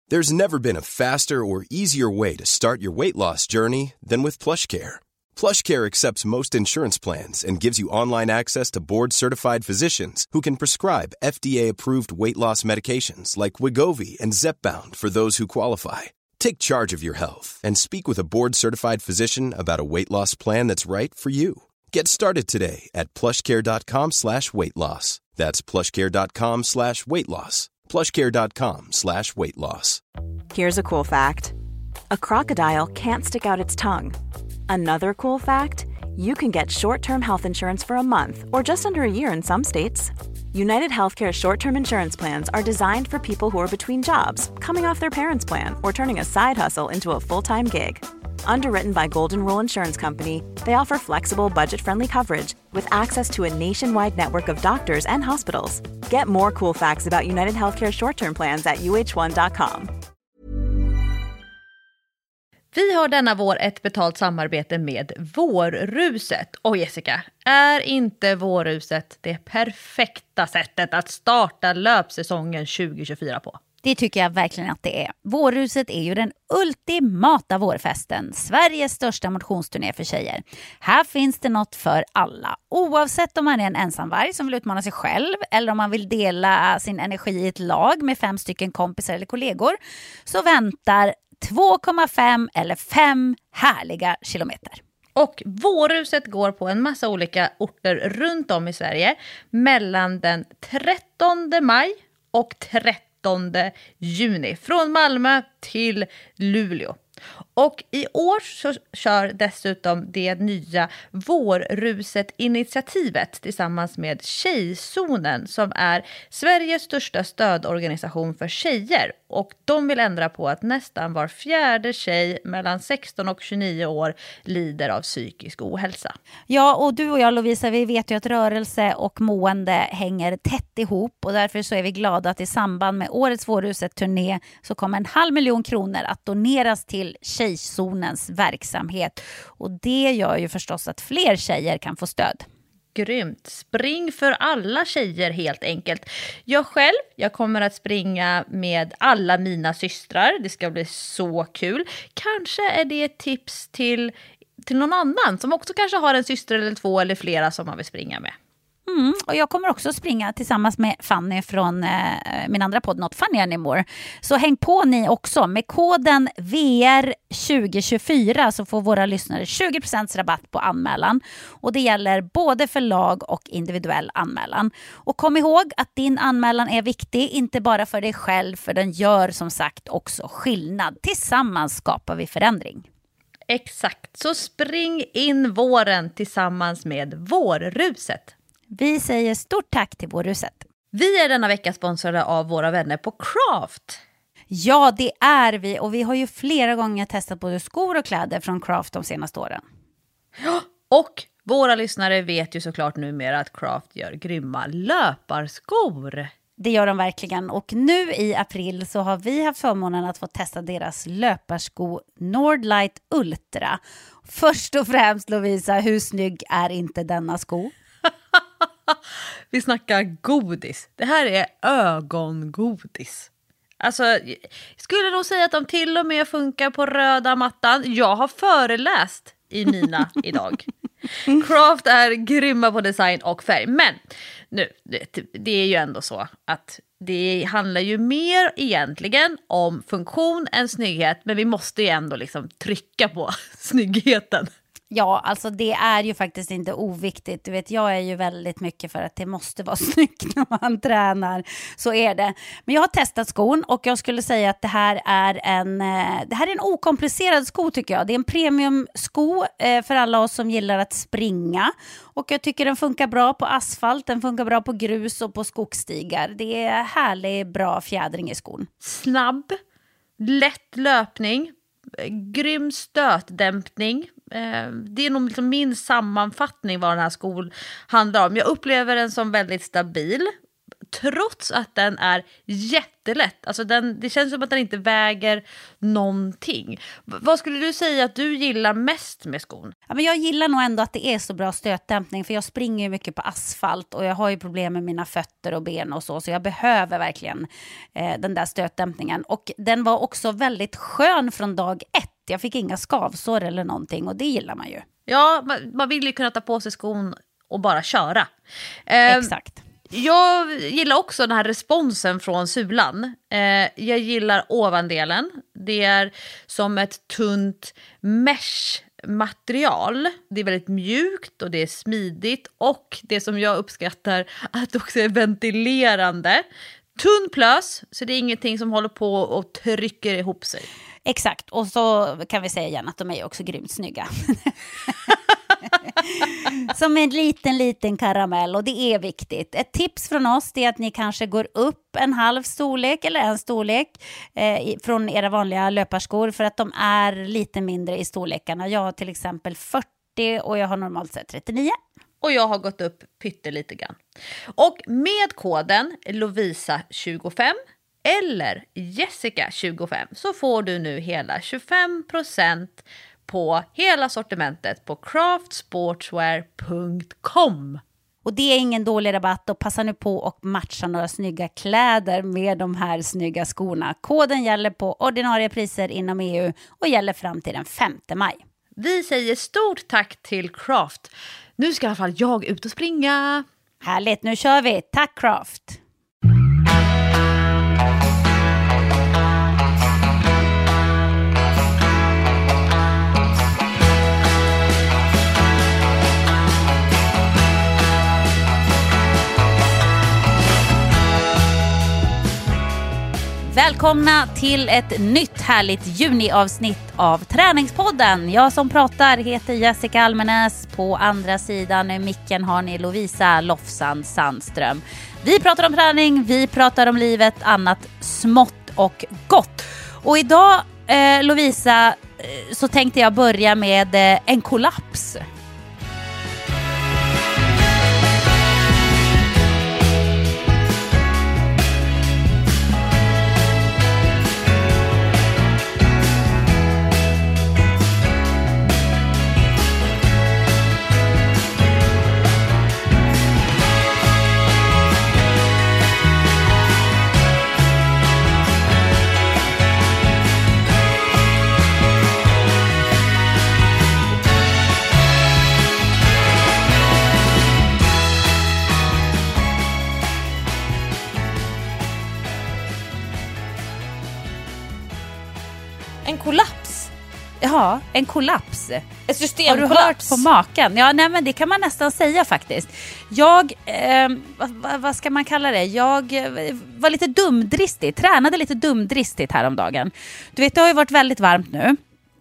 There's never been a faster or easier way to start your weight loss journey than with PlushCare. PlushCare accepts most insurance plans and gives you online access to board-certified physicians who can prescribe FDA-approved weight loss medications like Wegovy and Zepbound for those who qualify. Take charge of your health and speak with a board-certified physician about a weight loss plan that's right for you. Get started today at plushcare.com/weightloss. That's plushcare.com/weightloss. plushcare.com/weightloss. Here's a cool fact. A crocodile can't stick out its tongue. Another cool fact, you can get short-term health insurance for a month or just under a year in some states. United Healthcare short-term insurance plans are designed for people who are between jobs, coming off their parents' plan, or turning a side hustle into a full-time gig. Underwritten by Golden Rule Insurance Company, they offer flexible, budget-friendly coverage with access to a nationwide network of doctors and hospitals. Get more cool facts about United Healthcare short-term plans at uh1.com. Vi har denna vår ett betalt samarbete med Vårruset. Och Jessica, är inte Vårruset det perfekta sättet att starta löpsäsongen 2024 på? Det tycker jag verkligen att det är. Vårruset är ju den ultimata vårfesten. Sveriges största motionsturné för tjejer. Här finns det något för alla. Oavsett om man är en ensamvarg som vill utmana sig själv eller om man vill dela sin energi i ett lag med 5 stycken kompisar eller kollegor, så väntar 2,5 eller 5 härliga kilometer. Och Vårruset går på en massa olika orter runt om i Sverige mellan den 13 maj och 13 juni. Från Malmö till Luleå. Och i år så kör dessutom det nya Vårruset-initiativet tillsammans med Tjejzonen som är Sveriges största stödorganisation för tjejer. Och de vill ändra på att nästan var 4:e tjej mellan 16 och 29 år lider av psykisk ohälsa. Ja, och du och jag, Lovisa, vi vet ju att rörelse och mående hänger tätt ihop, och därför så är vi glada att i samband med årets Vårruset-turné så kommer 500 000 kronor att doneras till Tjejzonens verksamhet, och det gör ju förstås att fler tjejer kan få stöd. Grymt. Spring för alla tjejer helt enkelt. Jag kommer att springa med alla mina systrar. Det ska bli så kul. Kanske är det ett tips till någon annan som också kanske har en syster eller 2 eller flera som man vill springa med. Och jag kommer också springa tillsammans med Fanny från min andra podd Not Funny Anymore. Så häng på ni också. Med koden VR2024 så får våra lyssnare 20% rabatt på anmälan. Och det gäller både för lag och individuell anmälan. Och kom ihåg att din anmälan är viktig, inte bara för dig själv, för den gör som sagt också skillnad. Tillsammans skapar vi förändring. Exakt, så spring in våren tillsammans med Vårruset. Vi säger stort tack till Vårruset. Vi är denna vecka sponsrade av våra vänner på Craft. Ja, det är vi. Och vi har ju flera gånger testat både skor och kläder från Craft de senaste åren. Och våra lyssnare vet ju såklart numera att Craft gör grymma löparskor. Det gör de verkligen. Och nu i april så har vi haft förmånen att få testa deras löparsko Nordlight Ultra. Först och främst, Lovisa, hur snygg är inte denna sko? Vi snackar godis. Det här är ögongodis. Alltså, jag skulle nog säga att de till och med funkar på röda mattan. Jag har föreläst i mina idag. Craft är grymma på design och färg. Men nu, det är ju ändå så att det handlar ju mer egentligen om funktion än snygghet. Men vi måste ju ändå liksom trycka på snyggheten. Ja, alltså det är ju faktiskt inte oviktigt. Du vet, jag är ju väldigt mycket för att det måste vara snyggt när man tränar. Så är det. Men jag har testat skon och jag skulle säga att det här är en okomplicerad sko tycker jag. Det är en premiumsko för alla oss som gillar att springa. Och jag tycker den funkar bra på asfalt, den funkar bra på grus och på skogsstigar. Det är härlig, bra fjädring i skon. Snabb, lätt löpning, grym stötdämpning. Det är nog liksom min sammanfattning vad den här skon handlar om. Jag upplever den som väldigt stabil. trots att den är jättelätt. Alltså det känns som att den inte väger någonting. Vad skulle du säga att du gillar mest med skon? Ja, men jag gillar nog ändå att det är så bra stötdämpning, för jag springer ju mycket på asfalt och jag har ju problem med mina fötter och ben och så jag behöver verkligen den där stötdämpningen. Och den var också väldigt skön från dag 1. Jag fick inga skavsår eller någonting och det gillar man ju. Ja, man vill ju kunna ta på sig skon och bara köra. Exakt. Jag gillar också den här responsen från sulan. Jag gillar ovandelen. Det är som ett tunt mesh-material. Det är väldigt mjukt och det är smidigt. Och det som jag uppskattar, att det också är ventilerande. Tunn plös, så det är ingenting som håller på och trycker ihop sig. Exakt, och så kan vi säga igen att de är också grymt snygga. Som en liten karamell, och det är viktigt. Ett tips från oss är att ni kanske går upp en halv storlek eller en storlek från era vanliga löparskor, för att de är lite mindre i storlekarna. Jag har till exempel 40 och jag har normalt sett 39. Och jag har gått upp pyttelite grann. Och med koden Lovisa25 eller Jessica25 så får du nu hela 25% på hela sortimentet på craftsportswear.com. Och det är ingen dålig rabatt, och passa nu på och matcha några snygga kläder med de här snygga skorna. Koden gäller på ordinarie priser inom EU och gäller fram till den 5 maj. Vi säger stort tack till Craft. Nu ska i alla fall jag ut och springa. Härligt, nu kör vi. Tack Craft! Välkomna till ett nytt härligt juniavsnitt av Träningspodden. Jag som pratar heter Jessica Almenäs. På andra sidan i micken har ni Lovisa Lofsan Sandström. Vi pratar om träning, vi pratar om livet, annat smått och gott. Och idag, Lovisa, så tänkte jag börja med en kollaps. En kollaps? Ja, en kollaps. Ett systemkollaps. Har du hört på maken? Ja, nej, men det kan man nästan säga faktiskt. Jag, vad ska man kalla det? Jag var lite dumdristig, tränade lite dumdristigt häromdagen. Du vet, det har ju varit väldigt varmt nu.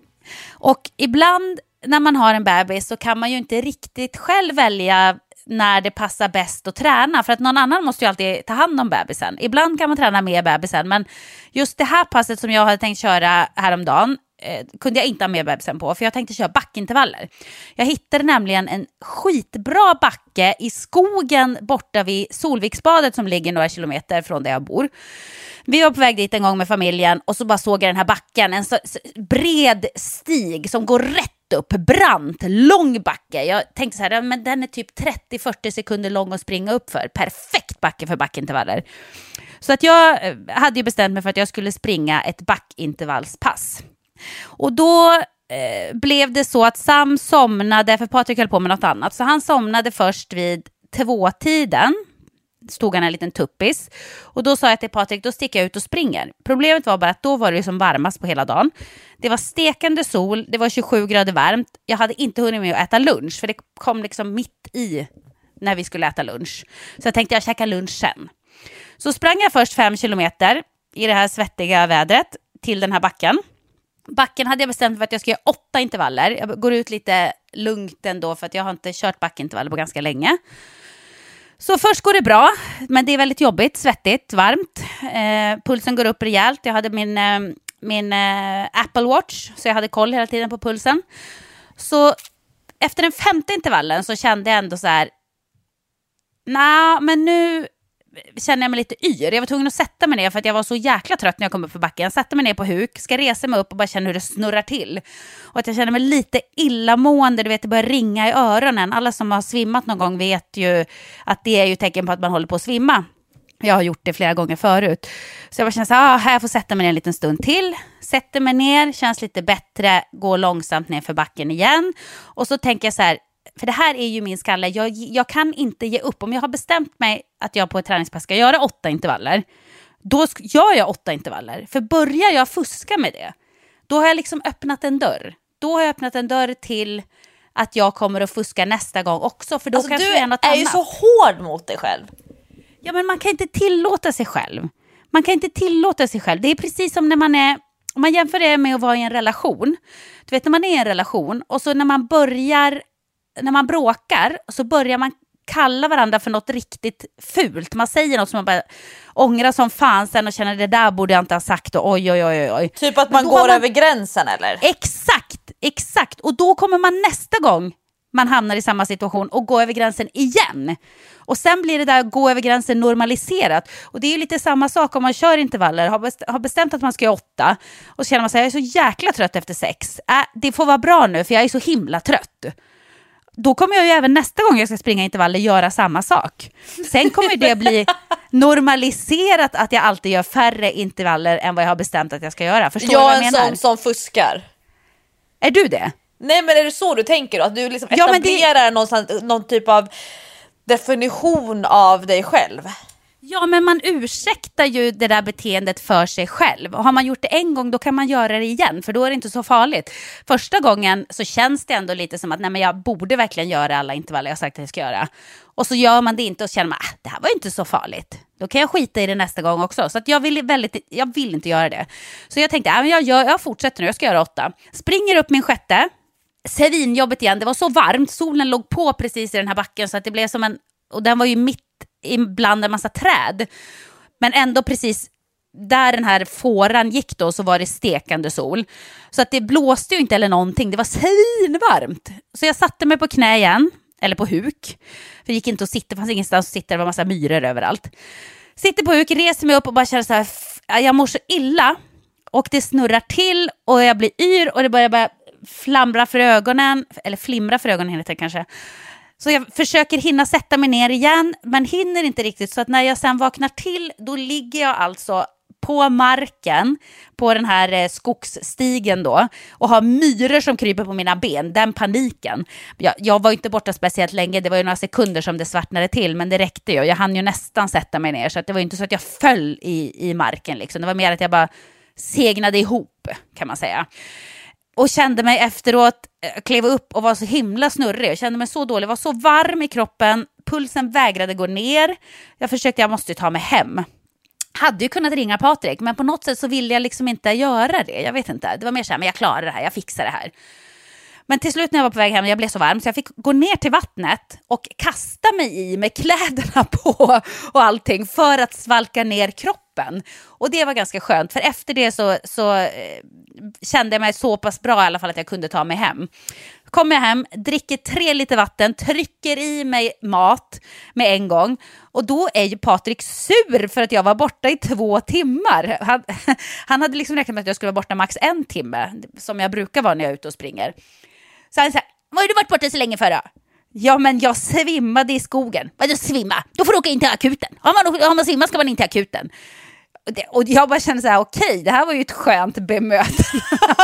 Och ibland när man har en bebis så kan man ju inte riktigt själv välja när det passar bäst att träna. För att någon annan måste ju alltid ta hand om bebisen. Ibland kan man träna med bebisen, men just det här passet som jag hade tänkt köra häromdagen kunde jag inte ha med bebisen på, för jag tänkte köra backintervaller. Jag hittade nämligen en skitbra backe i skogen borta vid Solviksbadet som ligger några kilometer från där jag bor. Vi var på väg dit en gång med familjen och så bara såg jag den här backen, en så bred stig som går rätt upp, brant, lång backe. Jag tänkte så här, men den är typ 30-40 sekunder lång att springa upp för. Perfekt backe för backintervaller. Så att jag hade ju bestämt mig för att jag skulle springa ett backintervallspass. Och då blev det så att Sam somnade, för Patrik höll på med något annat. Så han somnade först vid 2-tiden. Stod han en liten tuppis. Och då sa jag till Patrik, då sticker jag ut och springer. Problemet var bara att då var det som varmast på hela dagen. Det var stekande sol, det var 27 grader varmt. Jag hade inte hunnit med att äta lunch, för det kom liksom mitt i när vi skulle äta lunch. Så jag tänkte jag käkar lunch sen. Så sprang jag först 5 kilometer i det här svettiga vädret till den här backen. Backen hade jag bestämt för att jag ska göra 8 intervaller. Jag går ut lite lugnt ändå, för att jag har inte kört backintervaller på ganska länge. Så först går det bra, men det är väldigt jobbigt, svettigt, varmt. Pulsen går upp rejält. Jag hade min Apple Watch, så jag hade koll hela tiden på pulsen. Så efter den 5:e intervallen så kände jag ändå så här, men känner jag mig lite yr. Jag var tvungen att sätta mig ner för att jag var så jäkla trött när jag kom upp för backen. Jag satte mig ner på huk, ska resa mig upp och bara känna hur det snurrar till. Och att jag känner mig lite illamående, du vet, det börjar ringa i öronen. Alla som har svimmat någon gång vet ju att det är ju tecken på att man håller på att svimma. Jag har gjort det flera gånger förut. Så jag bara känner så här, här får sätta mig ner en liten stund till. Sätter mig ner, känns lite bättre, går långsamt ner för backen igen. Och så tänker jag så här, för det här är ju min skalle, jag kan inte ge upp. Om jag har bestämt mig att jag på ett träningspass ska göra 8 intervaller, då gör jag 8 intervaller. För börjar jag fuska med det, då har jag liksom öppnat en dörr. Då har jag öppnat en dörr till att jag kommer att fuska nästa gång också. För då alltså, kanske du jag är något är annat. ju så hård mot dig själv. Ja, men man kan inte tillåta sig själv. Man kan inte tillåta sig själv. Det är precis som när man är, om man jämför det med att vara i en relation. Du vet, när man är i en relation och så när man bråkar så börjar man kalla varandra för något riktigt fult. Man säger något som man bara ångrar som fan sen och känner det där borde jag inte ha sagt och oj. Typ att man går över gränsen eller? Exakt. Och då kommer man nästa gång man hamnar i samma situation och går över gränsen igen. Och sen blir det där gå över gränsen normaliserat. Och det är ju lite samma sak om man kör intervaller. Har bestämt att man ska göra 8. Och så känner man sig, jag är så jäkla trött efter 6. Det får vara bra nu för jag är så himla trött. Då kommer jag ju även nästa gång jag ska springa intervaller göra samma sak. Sen kommer det bli normaliserat att jag alltid gör färre intervaller än vad jag har bestämt att jag ska göra. Förstår du vad jag menar? Jag är en sån som fuskar. Är du det? Nej, men är det så du tänker då? Att du liksom etablerar någon typ av definition av dig själv? Ja, men man ursäktar ju det där beteendet för sig själv. Och har man gjort det en gång, då kan man göra det igen. För då är det inte så farligt. Första gången så känns det ändå lite som att nej, men jag borde verkligen göra alla intervaller jag sagt att jag ska göra. Och så gör man det inte och känner man det här var inte så farligt. Då kan jag skita i det nästa gång också. Så att jag vill inte göra det. Så jag tänkte, jag fortsätter nu, jag ska göra 8. Springer upp min 6:e. Svinjobbet igen, det var så varmt. Solen låg på precis i den här backen så att det blev som och den var ju mitt ibland en massa träd. Men ändå precis där den här fåran gick då så var det stekande sol. Så att det blåste ju inte eller någonting. Det var svinvarmt. Så jag satte mig på knä igen. Eller på huk. För det gick inte att sitta. Det fanns ingenstans att sitta. Det var massa myror överallt. Sitter på huk, reser mig upp och bara känner så här. Jag mår så illa. Och det snurrar till. Och jag blir yr. Och det börjar bara flimra för ögonen heter det kanske. Så jag försöker hinna sätta mig ner igen, men hinner inte riktigt. Så att när jag sen vaknar till, då ligger jag alltså på marken, på den här skogsstigen då, och har myror som kryper på mina ben. Den paniken. Jag var inte borta speciellt länge, det var ju några sekunder som det svartnade till, men det räckte ju. Jag hann ju nästan sätta mig ner, så att det var inte så att jag föll i marken liksom. Det var mer att jag bara segnade ihop, kan man säga. Och kände mig efteråt, klev upp och var så himla snurrig. Jag kände mig så dålig, var så varm i kroppen. Pulsen vägrade gå ner. Jag måste ta mig hem. Hade ju kunnat ringa Patrik, men på något sätt så ville jag liksom inte göra det. Jag vet inte, det var mer så här, men jag klarar det här, jag fixar det här. Men till slut när jag var på väg hem, jag blev så varm så jag fick gå ner till vattnet och kasta mig i med kläderna på och allting för att svalka ner kroppen. Och det var ganska skönt, för efter det så kände jag mig så pass bra i alla fall att jag kunde ta mig hem. Kommer jag hem, dricker 3 liter vatten, trycker i mig mat med en gång. Och då är ju Patrik sur för att jag var borta i 2 timmar. Han hade liksom räknat med att jag skulle vara borta max 1 timme, som jag brukar vara när jag är ute och springer. Så han sa, vad har du varit borta så länge för då? Ja, men jag svimmade i skogen. Vadå svimma? Då får du åka in till akuten. Om man svimmar ska man in till akuten. Och jag bara kände så här, okej, det här var ju ett skönt bemötande.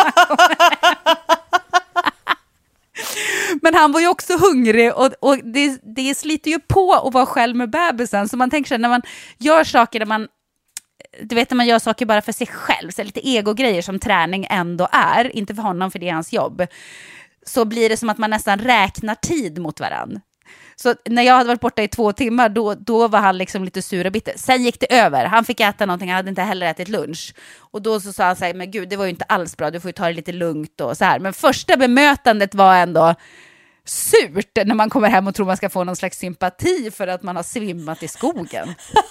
Men han var ju också hungrig och det sliter ju på att vara själv med bebisen. Så man tänker sig när man gör saker där man, du vet när man gör saker bara för sig själv, så lite egogrejer som träning ändå är, inte för honom för det är hans jobb, så blir det som att man nästan räknar tid mot varann. Så när jag hade varit borta i 2 timmar då var han liksom lite sur och bitter. Sen gick det över, han fick äta någonting, han hade inte heller ätit lunch. Och då så sa han så här, men gud det var ju inte alls bra, du får ju ta det lite lugnt och så här. Men första bemötandet var ändå surt när man kommer hem och tror man ska få någon slags sympati för att man har svimmat i skogen.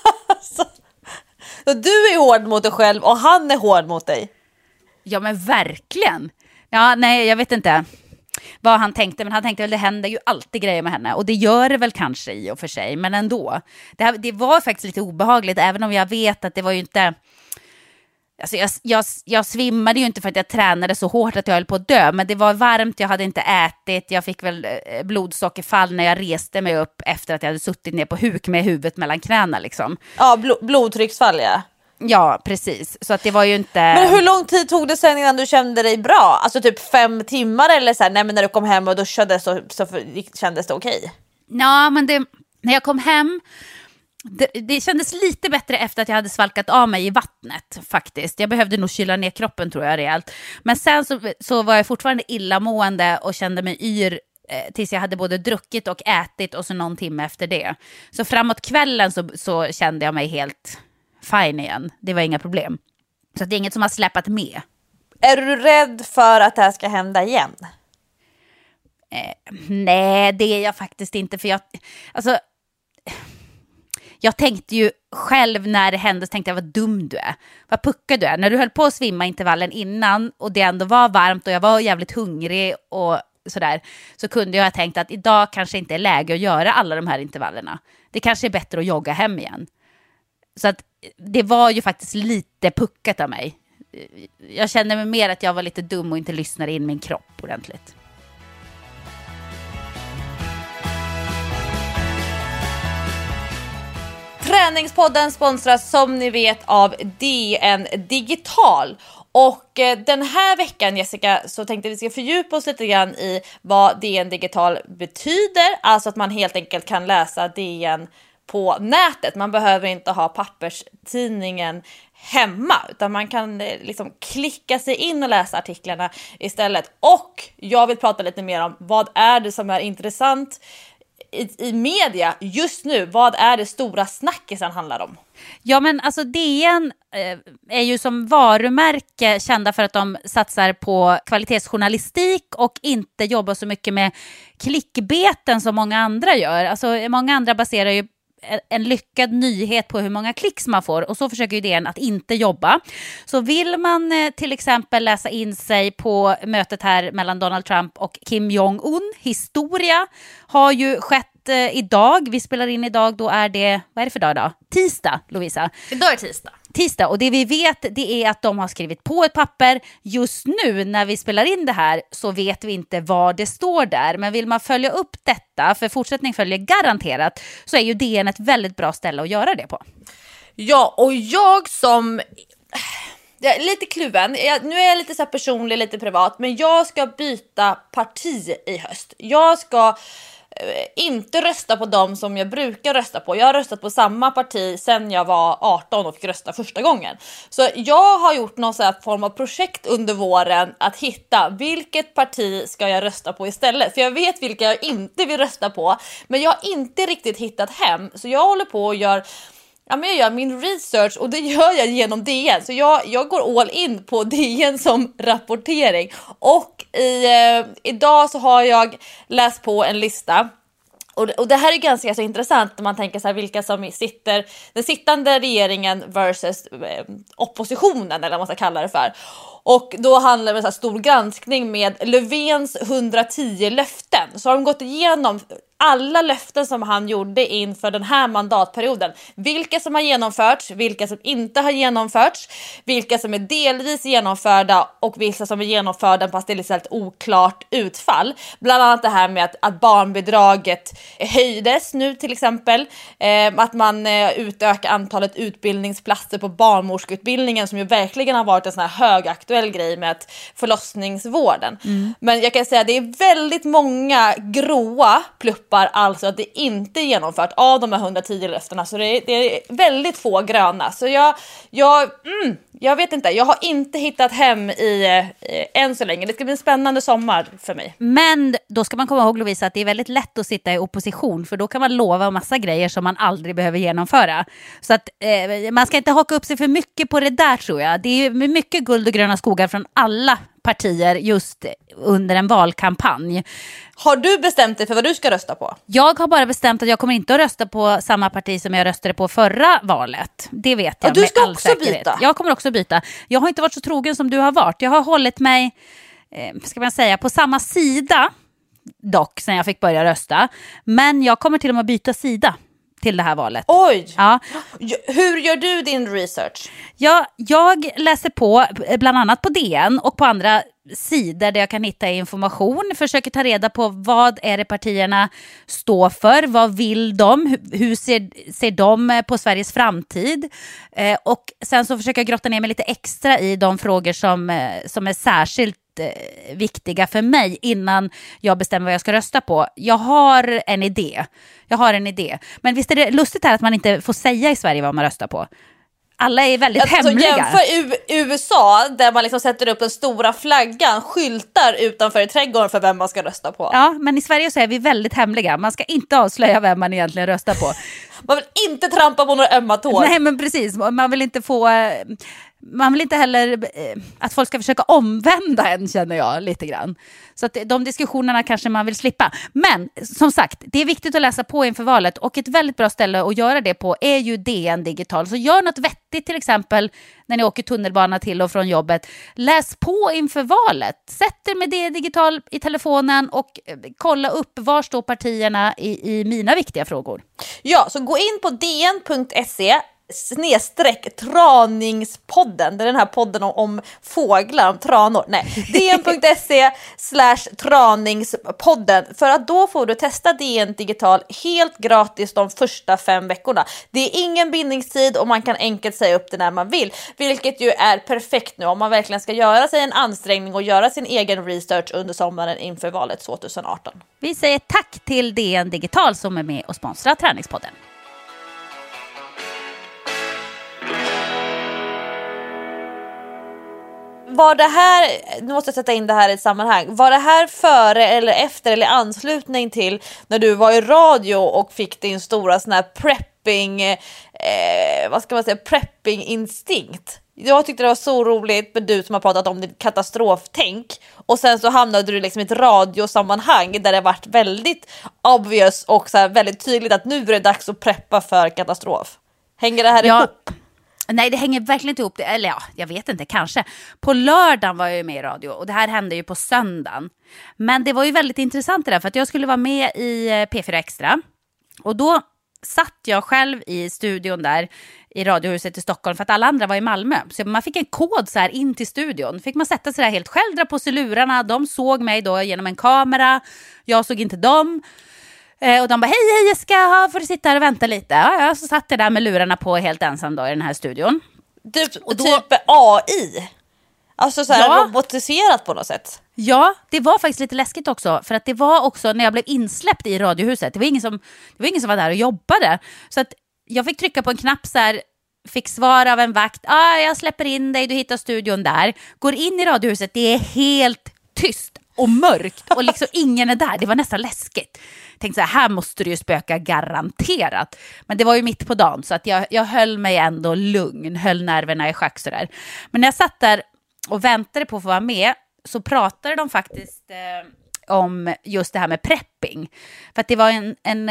Så du är hård mot dig själv och han är hård mot dig. Ja men verkligen. Ja nej jag vet inte. vad han tänkte, men han tänkte väl det händer ju alltid grejer med henne, och det gör det väl kanske i och för sig, men ändå. Det var faktiskt lite obehagligt, även om jag vet att det var ju inte... Alltså jag svimmade ju inte för att jag tränade så hårt att jag höll på att dö, men det var varmt, jag hade inte ätit, jag fick väl blodsockerfall när jag reste mig upp efter att jag hade suttit ner på huk med huvudet mellan knäna liksom. Ja, blodtrycksfall, ja. Ja, precis. Så att det var ju inte... Men hur lång tid tog det sen innan du kände dig bra? Alltså typ 5 timmar eller så här, nej men när du kom hem och duschade så kändes det okej? Ja, men när jag kom hem... Det kändes lite bättre efter att jag hade svalkat av mig i vattnet faktiskt. Jag behövde nog kyla ner kroppen tror jag rejält. Men sen så var jag fortfarande illamående och kände mig yr tills jag hade både druckit och ätit och så någon timme efter det. Så framåt kvällen så kände jag mig helt fine igen. Det var inga problem. Så det är inget som har släppt med. Är du rädd för att det här ska hända igen? Nej, det är jag faktiskt inte. För jag tänkte ju själv när det hände, så tänkte jag vad dum du är. Vad puckad du är. När du höll på att svimma intervallen innan och det ändå var varmt och jag var jävligt hungrig och sådär, så kunde jag ha tänkt att idag kanske inte är läge att göra alla de här intervallerna. Det kanske är bättre att jogga hem igen. Så att det var ju faktiskt lite puckat av mig. Jag kände mig mer att jag var lite dum och inte lyssnade in min kropp ordentligt. Träningspodden sponsras som ni vet av DN Digital. Och den här veckan, Jessica, så tänkte vi ska fördjupa oss lite grann i vad DN Digital betyder. Alltså att man helt enkelt kan läsa DN på nätet. Man behöver inte ha papperstidningen hemma, utan man kan liksom klicka sig in och läsa artiklarna istället. Och jag vill prata lite mer om vad är det som är intressant i media just nu. Vad är det stora snackisen handlar om? Ja, men alltså DN är ju som varumärke kända för att de satsar på kvalitetsjournalistik och inte jobbar så mycket med klickbeten som många andra gör. Alltså många andra baserar ju en lyckad nyhet på hur många klicks man får, och så försöker ju DN att inte jobba. Så vill man till exempel läsa in sig på mötet här mellan Donald Trump och Kim Jong-Un, historia har ju skett idag. Vi spelar in idag, då är det, vad är det för dag då? Tisdag, Lovisa. Idag är tisdag. Och det vi vet, det är att de har skrivit på ett papper. Just nu när vi spelar in det här så vet vi inte vad det står där. Men vill man följa upp detta, för fortsättning följer garanterat, så är ju DN ett väldigt bra ställe att göra det på. Ja, och jag som... Jag är lite kluven. Nu är jag lite så här personlig, lite privat. Men jag ska byta parti i höst. Jag ska inte rösta på dem som jag brukar rösta på. Jag har röstat på samma parti sedan jag var 18 och fick rösta första gången. Så jag har gjort någon sån här form av projekt under våren att hitta vilket parti ska jag rösta på istället. För jag vet vilka jag inte vill rösta på, men jag har inte riktigt hittat hem. Så jag håller på och jag gör min research, och det gör jag genom DN. Så jag går all in på DN som rapportering. Och idag så har jag läst på en lista. Och det här är ganska så intressant när man tänker så här, vilka som sitter, den sittande regeringen versus oppositionen, eller vad man ska kalla det för. Och då handlar det om en så här stor granskning med Löfvens 110 löften. Så har de gått igenom alla löften som han gjorde inför den här mandatperioden. Vilka som har genomförts, vilka som inte har genomförts, vilka som är delvis genomförda och vilka som är genomförda fast det är lite oklart utfall. Bland annat det här med att barnbidraget höjdes nu till exempel. Att man utökar antalet utbildningsplatser på barnmorskeutbildningen, som ju verkligen har varit en sån här högaktuell grej med förlossningsvården. Men jag kan säga att det är väldigt många gråa pluppar, alltså att det inte är genomfört av de här 110 löftena. Så det är väldigt få gröna. Så jag vet inte, jag har inte hittat hem än så länge. Det ska bli en spännande sommar för mig. Men då ska man komma ihåg, Lovisa, att det är väldigt lätt att sitta i opposition, för då kan man lova massa grejer som man aldrig behöver genomföra. Så att man ska inte haka upp sig för mycket på det där, tror jag. Det är mycket guld och gröna skogar från alla partier just under en valkampanj. Har du bestämt dig för vad du ska rösta på? Jag har bara bestämt att jag kommer inte att rösta på samma parti som jag röstade på förra valet. Det vet jag. Och du ska med all också säkerhet. byta? Jag kommer också byta. Jag har inte varit så trogen som du har varit. Jag har hållit mig, ska man säga, på samma sida dock sen jag fick börja rösta. Men jag kommer till och med att byta sida till det här valet. Oj! Ja. Hur gör du din research? Ja, jag läser på bland annat på DN och på andra sidor där jag kan hitta information. Försöker ta reda på vad är det partierna står för, vad vill de, hur ser de på Sveriges framtid. Och sen så försöker jag grotta ner mig lite extra i de frågor som är särskilt viktiga för mig innan jag bestämmer vad jag ska rösta på. Jag har en idé. Men visst är det lustigt här att man inte får säga i Sverige vad man röstar på. Alla är väldigt hemliga. Jämför USA där man liksom sätter upp den stora flaggan, skyltar utanför i trädgården för vem man ska rösta på. Ja, men i Sverige så är vi väldigt hemliga. Man ska inte avslöja vem man egentligen röstar på. Man vill inte trampa på några ömma tår. Nej, men precis. Man vill inte heller att folk ska försöka omvända en, känner jag lite grann. Så att de diskussionerna kanske man vill slippa. Men som sagt, det är viktigt att läsa på inför valet. Och ett väldigt bra ställe att göra det på är ju DN Digital. Så gör något vettigt, till exempel när ni åker tunnelbana till och från jobbet. Läs på inför valet. Sätt er med DN Digital i telefonen och kolla upp var står partierna i mina viktiga frågor. Ja, så gå in på dn.se /traningspodden. Det är den här podden om fåglar, om tranor. Nej, dn.se/traningspodden, för att då får du testa DN Digital helt gratis de första 5 veckorna. Det är ingen bindningstid och man kan enkelt säga upp det när man vill, vilket ju är perfekt nu om man verkligen ska göra sig en ansträngning och göra sin egen research under sommaren inför valet 2018. Vi säger tack till DN Digital som är med och sponsrar Träningspodden. Var det här, nu måste jag sätta in det här i ett sammanhang, var det här före eller efter eller anslutning till när du var i radio och fick din stora sån här prepping-instinkt? Jag tyckte det var så roligt med du som har pratat om ditt katastroftänk och sen så hamnade du liksom i ett radiosammanhang där det varit väldigt obvious och så här väldigt tydligt att nu är det dags att preppa för katastrof. Hänger det här ihop? Nej, det hänger verkligen inte ihop. Eller ja, jag vet inte, kanske. På lördagen var jag ju med i radio och det här hände ju på söndagen. Men det var ju väldigt intressant det där, för att jag skulle vara med i P4 Extra. Och då satt jag själv i studion där i Radiohuset i Stockholm, för att alla andra var i Malmö. Så man fick en kod så här in till studion. Fick man sätta sig där helt själv, dra på sig lurarna. De såg mig då genom en kamera. Jag såg inte dem. Och de bara, hej Jessica, får du sitta här och vänta lite? Ja, så satt jag där med lurarna på helt ensam då i den här studion. Och då, typ AI? Alltså så här robotiserat på något sätt? Ja, det var faktiskt lite läskigt också. För att det var också när jag blev insläppt i Radiohuset. Det var ingen som var där och jobbade. Så att jag fick trycka på en knapp så här. Fick svar av en vakt. Jag släpper in dig, du hittar studion där. Går in i Radiohuset, det är helt tyst och mörkt. Och liksom ingen är där, det var nästan läskigt. Tänkte så här måste det ju spöka garanterat. Men det var ju mitt på dagen så att jag höll mig ändå lugn. Höll nerverna i schack sådär. Men när jag satt där och väntade på att få vara med så pratade de faktiskt om just det här med prepping. För att det var en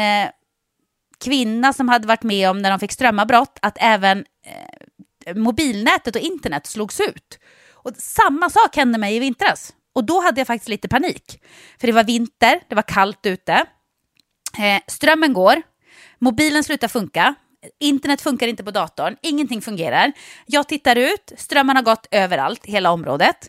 kvinna som hade varit med om när de fick strömavbrott att även mobilnätet och internet slogs ut. Och samma sak hände mig i vintras. Och då hade jag faktiskt lite panik. För det var vinter, det var kallt ute. Strömmen går, mobilen slutar funka, internet funkar inte på datorn, ingenting fungerar. Jag tittar ut, strömmen har gått överallt, hela området.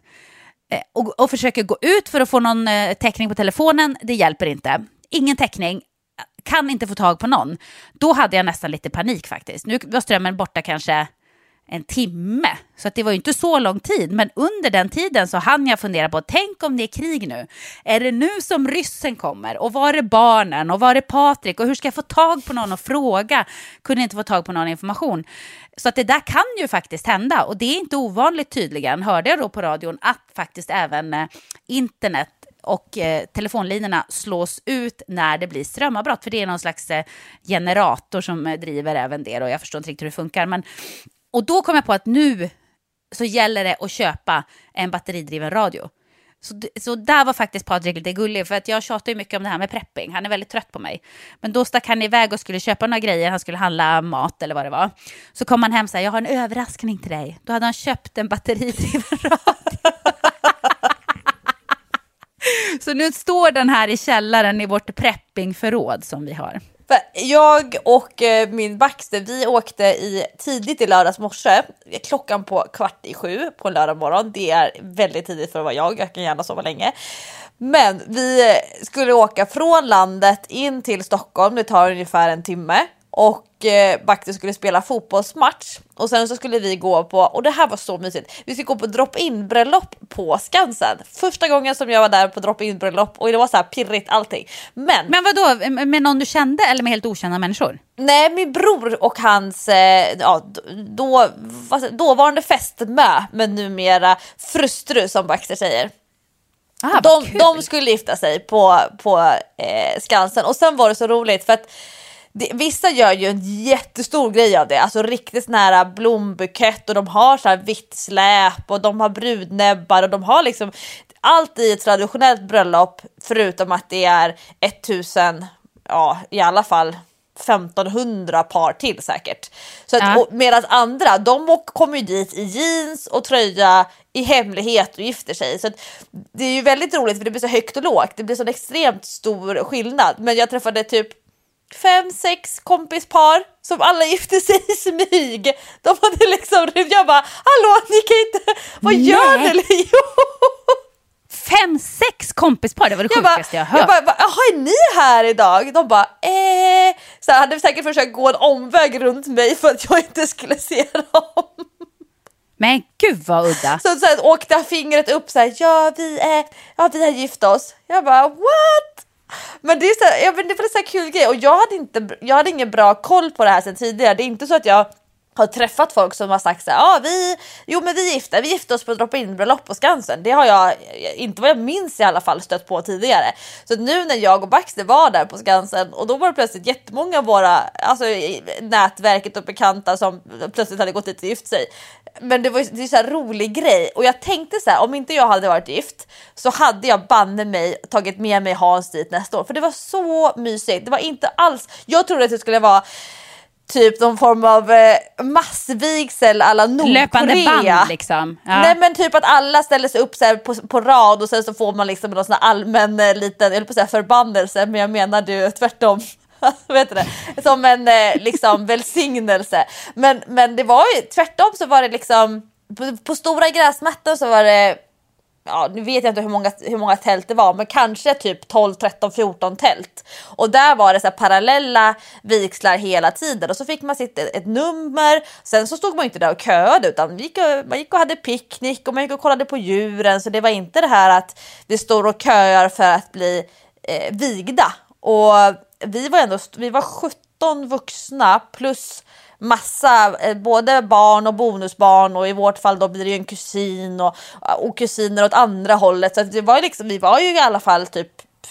Och försöker gå ut för att få någon täckning på telefonen, det hjälper inte. Ingen täckning, kan inte få tag på någon. Då hade jag nästan lite panik faktiskt. Nu var strömmen borta kanske en timme. Så att det var ju inte så lång tid. Men under den tiden så hann jag fundera på, tänk om det är krig nu. Är det nu som ryssen kommer? Och var är barnen? Och var är Patrik? Och hur ska jag få tag på någon och fråga? Kunde inte få tag på någon information. Så att det där kan ju faktiskt hända. Och det är inte ovanligt tydligen. Hörde jag då på radion att faktiskt även internet och telefonlinorna slås ut när det blir strömavbrott. För det är någon slags generator som driver även det. Och jag förstår inte riktigt hur det funkar. Och då kom jag på att nu så gäller det att köpa en batteridriven radio. Så där var faktiskt Patrik lite gullig. För att jag tjatar ju mycket om det här med prepping. Han är väldigt trött på mig. Men då stack han iväg och skulle köpa några grejer. Han skulle handla mat eller vad det var. Så kom han hem och sa, jag har en överraskning till dig. Då hade han köpt en batteridriven radio. Så nu står den här i källaren i vårt preppingförråd som vi har. Jag och min Baxter, vi åkte tidigt i lördags morse, klockan på 6:15 på en lördag morgon. Det är väldigt tidigt för att vara jag kan gärna sova länge. Men vi skulle åka från landet in till Stockholm, det tar ungefär en timme. Och Baxter skulle spela fotbollsmatch. Och sen så skulle vi gå på, och det här var så mysigt, vi skulle gå på drop-in bröllop på Skansen. Första gången som jag var där på drop-in bröllop. Och det var så här pirrigt allting. Men vadå, med någon du kände eller med helt okända människor? Nej, min bror och hans dåvarande fästmö, men numera frustru som Baxter säger. De skulle gifta sig på Skansen. Och sen var det så roligt för att vissa gör ju en jättestor grej av det. Alltså riktigt sån här blombukett. Och de har så här vitt släp. Och de har brudnäbbar. Och de har liksom allt i ett traditionellt bröllop. Förutom att det är 1000, i alla fall 1500 par till säkert. Så att, medan andra, de kommer ju dit i jeans och tröja i hemlighet och gifter sig. Så att det är ju väldigt roligt för det blir så högt och lågt. Det blir så extremt stor skillnad. Men jag träffade typ 5-6 kompispar som alla gifte sig i smyg. De hade liksom, jag bara, hallå, ni kan inte, vad gör ni? 5-6 kompispar, det var det sjukaste jag hört. Jag bara, är ni här idag? De bara, Så jag hade säkert försökt gå en omväg runt mig för att jag inte skulle se dem. Men gud vad udda. Så åkte jag fingret upp så här, vi har gift oss. Jag bara, what? Men det är så här, det var så här kul grej. Och jag hade ingen bra koll på det här sen tidigare. Det är inte så att jag har träffat folk som har sagt så här, vi gifte oss på drop-in bröllop på Skansen. Det har jag inte, vad jag minns i alla fall, stött på tidigare. Så nu när jag och Baxter var där på Skansen, och då var det plötsligt jättemånga av våra, alltså nätverket och bekanta som plötsligt hade gått dit och gift sig. Men det är så här rolig grej. Och jag tänkte så här, om inte jag hade varit gift så hade jag banne mig tagit med mig Hans dit nästa år. För det var så mysigt. Det var inte alls, jag trodde att det skulle vara typ någon form av massvigsel alla Nordkorea. Löpande band liksom. Ja. Nej, men typ att alla ställer sig upp så här på rad och sen så får man liksom någon sån här allmän liten, eller på så här förbannelse, men jag menar du tvärtom. Vet du det? Som en liksom välsignelse. Men det var ju tvärtom, så var det liksom på stora gräsmattor så var det, nu vet jag inte hur många tält det var, men kanske typ 12, 13, 14 tält. Och där var det så här parallella vigslar hela tiden. Och så fick man sitta ett nummer. Sen så stod man inte där och köade, utan man gick och hade picknick och man gick och kollade på djuren. Så det var inte det här att vi står och köar för att bli vigda. Och vi var 17 vuxna plus massa, både barn och bonusbarn, och i vårt fall då blir det ju en kusin och kusiner åt andra hållet. Så det var liksom, vi var ju i alla fall typ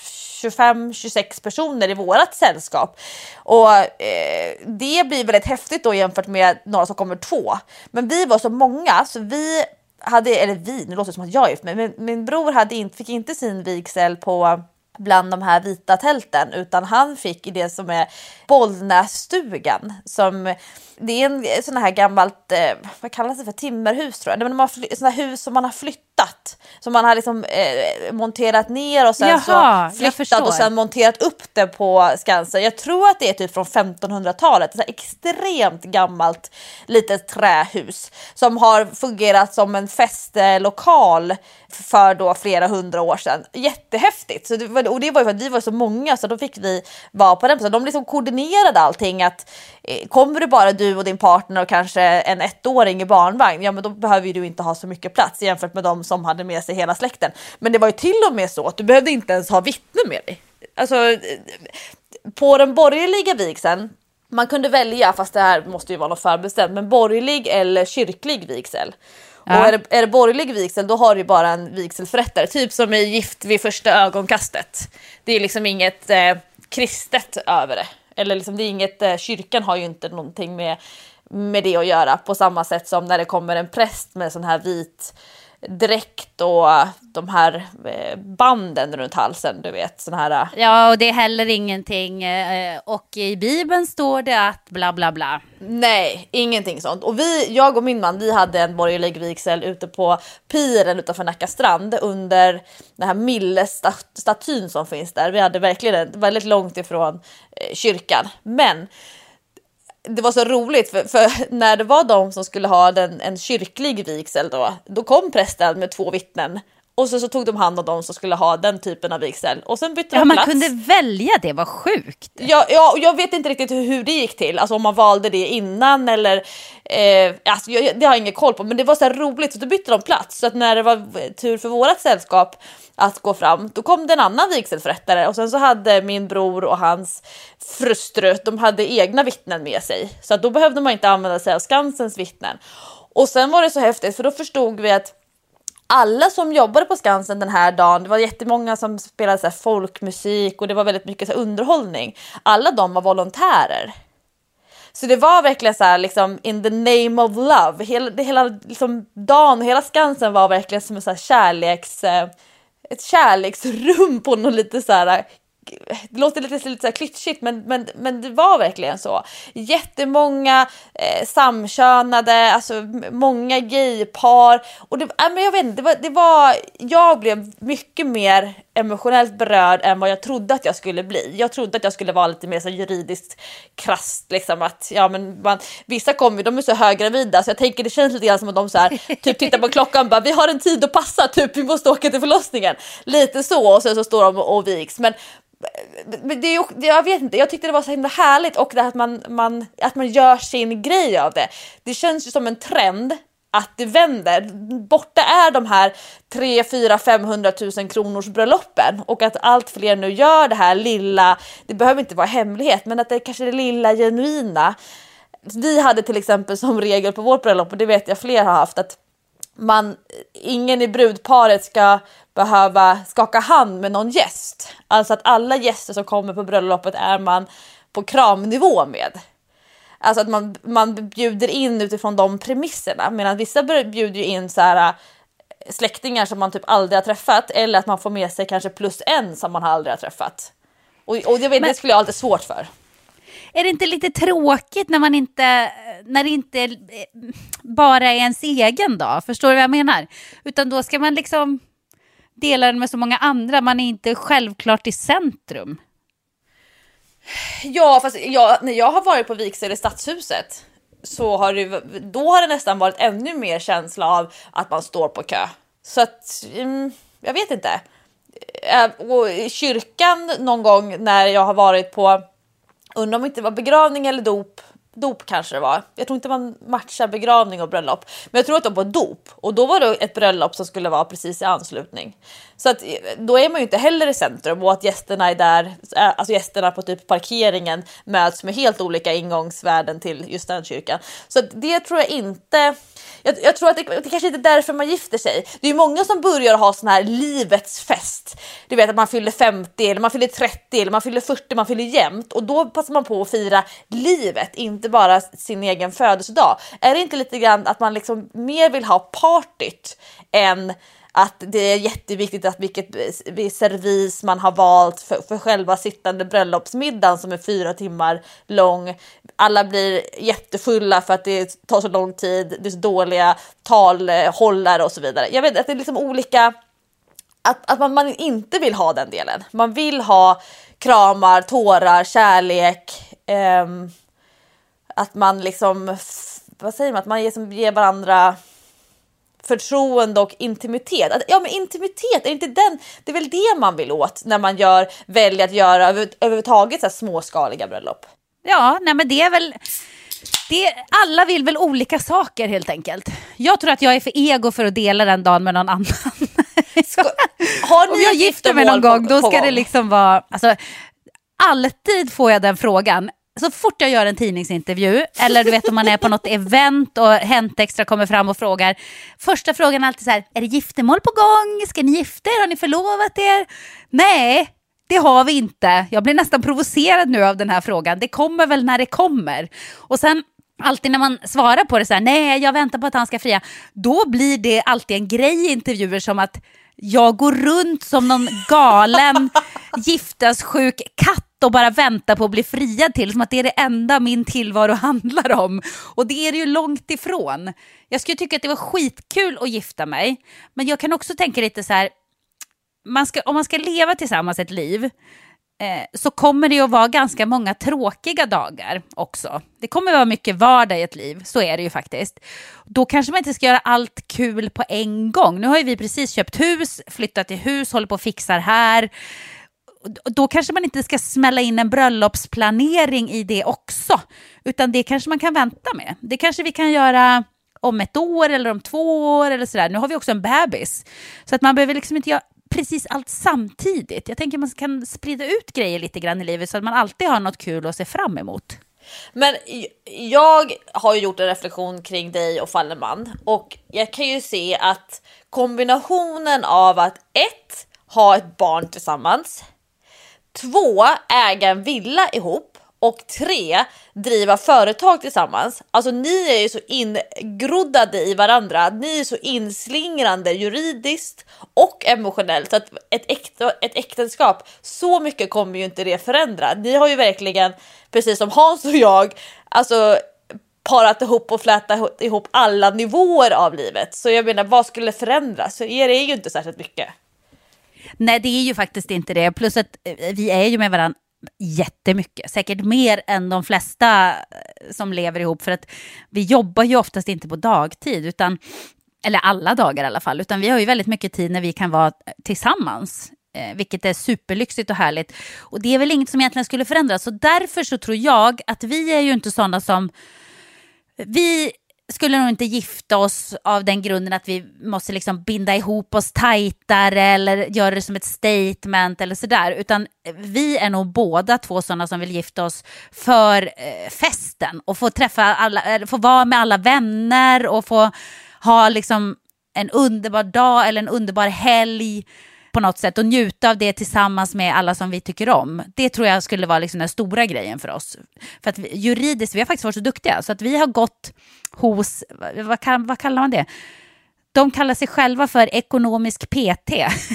25-26 personer i vårat sällskap. Och det blir väldigt häftigt då jämfört med några som kommer 2. Men vi var så många så vi hade, eller vi, nu låter det som att jag är gift, men min bror fick inte sin vigsel på bland de här vita tälten, utan han fick i det som är Bollnässtugan, som det är en sån här gammalt, vad kallas det för, timmerhus tror jag. Men de har såna här hus som man har flyttat, som man har liksom monterat ner och sen så flyttat och sen monterat upp det på Skansen. Jag tror att det är typ från 1500-talet, så här extremt gammalt litet trähus som har fungerat som en festlokal för då flera hundra år sedan. Jättehäftigt. Så det var ju för att vi var så många, så då fick vi vara på den. Så de liksom koordinerade allting, att kommer du bara du och din partner och kanske en 1-åring i barnvagn, ja men då behöver du inte ha så mycket plats jämfört med de som hade med sig hela släkten. Men det var ju till och med så att du behövde inte ens ha vittne med dig. Alltså på den borgerliga vigseln, man kunde välja, fast det här måste ju vara något förbestämt, men borgerlig eller kyrklig vigsel. Ja. Och är det borgerlig vigsel, då har du bara en vigselförrättare, typ som är gift vid första ögonkastet. Det är liksom inget kristet över det. Eller liksom, det är inget, kyrkan har ju inte någonting med det att göra på samma sätt som när det kommer en präst med sån här vit dräkt och de här banden runt halsen, du vet, sån här. Ja, och det är heller ingenting. Och i Bibeln står det att bla bla bla. Nej, ingenting sånt. Och jag och min man, vi hade en borgerlig vigsel ute på piren utanför Nacka strand under den här Mille-statyn som finns där. Vi hade verkligen väldigt långt ifrån kyrkan. Men det var så roligt för när det var de som skulle ha en kyrklig vigsel då kom prästen med 2 vittnen. Och så tog de hand om de som skulle ha den typen av vigsel. Och sen bytte de man plats. kunde välja, det var sjukt. Ja, jag vet inte riktigt hur det gick till. Alltså om man valde det innan eller... alltså det har jag ingen koll på. Men det var så här roligt, så då bytte de plats. Så att när det var tur för vårat sällskap att gå fram, då kom det en annan vigselförrättare. Och sen så hade min bror och hans frustru, de hade egna vittnen med sig. Så att då behövde man inte använda sig av Skansens vittnen. Och sen var det så häftigt, för då förstod vi att alla som jobbade på Skansen den här dagen, det var jättemånga som spelade så här folkmusik och det var väldigt mycket så här underhållning. Alla de var volontärer. Så det var verkligen så här liksom in the name of love. Hela liksom dagen och hela Skansen var verkligen som en så här ett kärleksrum på något lite så här. Det låter lite så här klyschigt, men det var verkligen så. Jättemånga samkönade, alltså många gaypar. Och men jag vet inte, jag blev mycket mer emotionellt berörd än vad jag trodde att jag skulle bli. Jag trodde att jag skulle vara lite mer så juridiskt krasst, liksom att vissa kommer, de är så höggravida, så jag tänker det känns lite grann som att de så här typ tittar på klockan, bara vi har en tid att passa, typ vi måste åka till förlossningen. Lite så, och sen så står de och viks. Men jag vet inte, jag tyckte det var så himla härligt, och det att man gör sin grej av det. Det känns ju som en trend att det vänder. Borta är de här 300 000-500 000 kronors brölloppen, och att allt fler nu gör det här lilla, det behöver inte vara hemlighet, men att det kanske är det lilla genuina. Vi hade till exempel som regel på vårt bröllop, och det vet jag fler har haft, att ingen i brudparet ska behöva skaka hand med någon gäst. Alltså att alla gäster som kommer på bröllopet är man på kramnivå med. Alltså att man bjuder in utifrån de premisserna. Medan vissa bjuder in så här släktingar som man typ aldrig har träffat. Eller att man får med sig kanske +1 som man aldrig har träffat. Och jag vet, det skulle jag ha lite svårt för. Är det inte lite tråkigt när det inte bara är ens egen dag? Förstår du vad jag menar? Utan då ska man liksom dela den med så många andra. Man är inte självklart i centrum. Ja, fast när jag har varit på vigsel i Stadshuset, så har det nästan varit ännu mer känsla av att man står på kö. Så att, jag vet inte. Och i kyrkan någon gång när jag har varit på, undrar om det inte var begravning eller dop kanske det var. Jag tror inte man matchar begravning och bröllop. Men jag tror att det var dop. Och då var det ett bröllop som skulle vara precis i anslutning. Så att då är man ju inte heller i centrum. Och att gästerna är där, alltså gästerna på typ parkeringen möts med helt olika ingångsvärden till just den kyrkan. Så att det tror jag inte... Jag tror att det kanske inte är därför man gifter sig. Det är ju många som börjar ha sån här livets fest. Du vet att man fyller 50 eller man fyller 30 eller man fyller 40, man fyller jämnt. Och då passar man på att fira livet, inte bara sin egen födelsedag. Är det inte lite grann att man liksom mer vill ha partyt än att det är jätteviktigt att vilket servis man har valt för själva sittande bröllopsmiddagen som är 4 timmar lång. Alla blir jättefulla för att det tar så lång tid. Det är så dåliga talhållare och så vidare. Jag vet att det är liksom olika, att man inte vill ha den delen. Man vill ha kramar, tårar, kärlek, att man liksom, vad säger man, att man ger varandra förtroende och intimitet. Men intimitet, är inte den, det är väl det man vill åt när man väljer att göra överhuvudtaget så här småskaliga bröllop. Ja, nej men det är väl alla vill väl olika saker helt enkelt. Jag tror att jag är för ego för att dela den dagen med någon annan. Har ni om jag gifter mig någon gång, då ska det liksom vara, alltså, alltid får jag den frågan. Så fort jag gör en tidningsintervju, eller du vet om man är på något event och Hänt Extra kommer fram och frågar, första frågan är alltid så här: är det giftermål på gång? Ska ni gifta er? Har ni förlovat er? Nej, det har vi inte. Jag blir nästan provocerad nu av den här frågan. Det kommer väl när det kommer. Och sen alltid när man svarar på det så här, nej jag väntar på att han ska fria, då blir det alltid en grej i intervjuer som att jag går runt som någon galen giftassjuk katt och bara väntar på att bli friad till, som att det är det enda min tillvaro handlar om. Och det är det ju långt ifrån. Jag skulle tycka att det var skitkul att gifta mig, men jag kan också tänka lite så här, om man ska leva tillsammans ett liv, så kommer det att vara ganska många tråkiga dagar också. Det kommer att vara mycket vardag i ett liv, så är det ju faktiskt. Då kanske man inte ska göra allt kul på en gång. Nu har ju vi precis köpt hus, flyttat till hus, håller på och fixar här. Då kanske man inte ska smälla in en bröllopsplanering i det också. Utan det kanske man kan vänta med. Det kanske vi kan göra om 1 år eller om 2 år eller sådär. Nu har vi också en bebis. Så att man behöver liksom inte göra precis allt samtidigt. Jag tänker man kan sprida ut grejer lite grann i livet så att man alltid har något kul att se fram emot. Men jag har ju gjort en reflektion kring dig och Falleman, och jag kan ju se att kombinationen av att 1. ha ett barn tillsammans, 2. äga en villa ihop och 3. driva företag tillsammans. Alltså ni är ju så ingroddade i varandra. Ni är så inslingrande juridiskt och emotionellt. Så att ett äktenskap, så mycket kommer ju inte det förändra. Ni har ju verkligen, precis som Hans och jag, alltså parat ihop och flätat ihop alla nivåer av livet. Så jag menar, vad skulle förändras? Så er är ju inte särskilt mycket. Nej, det är ju faktiskt inte det. Plus att vi är ju med varandra jättemycket. Säkert mer än de flesta som lever ihop. För att vi jobbar ju oftast inte på dagtid. Eller alla dagar i alla fall. Utan vi har ju väldigt mycket tid när vi kan vara tillsammans. Vilket är superlyxigt och härligt. Och det är väl inget som egentligen skulle förändras. Så därför så tror jag att vi är ju inte sådana som... Vi skulle nog inte gifta oss av den grunden att vi måste liksom binda ihop oss tajtare eller göra det som ett statement eller sådär, utan vi är nog båda två sådana som vill gifta oss för festen och få träffa alla, få vara med alla vänner och få ha liksom en underbar dag eller en underbar helg på något sätt och njuta av det tillsammans med alla som vi tycker om. Det tror jag skulle vara liksom den stora grejen för oss. För att juridiskt, vi har faktiskt varit så duktiga så att vi har gått hos, vad kallar man det? De kallar sig själva för ekonomisk PT.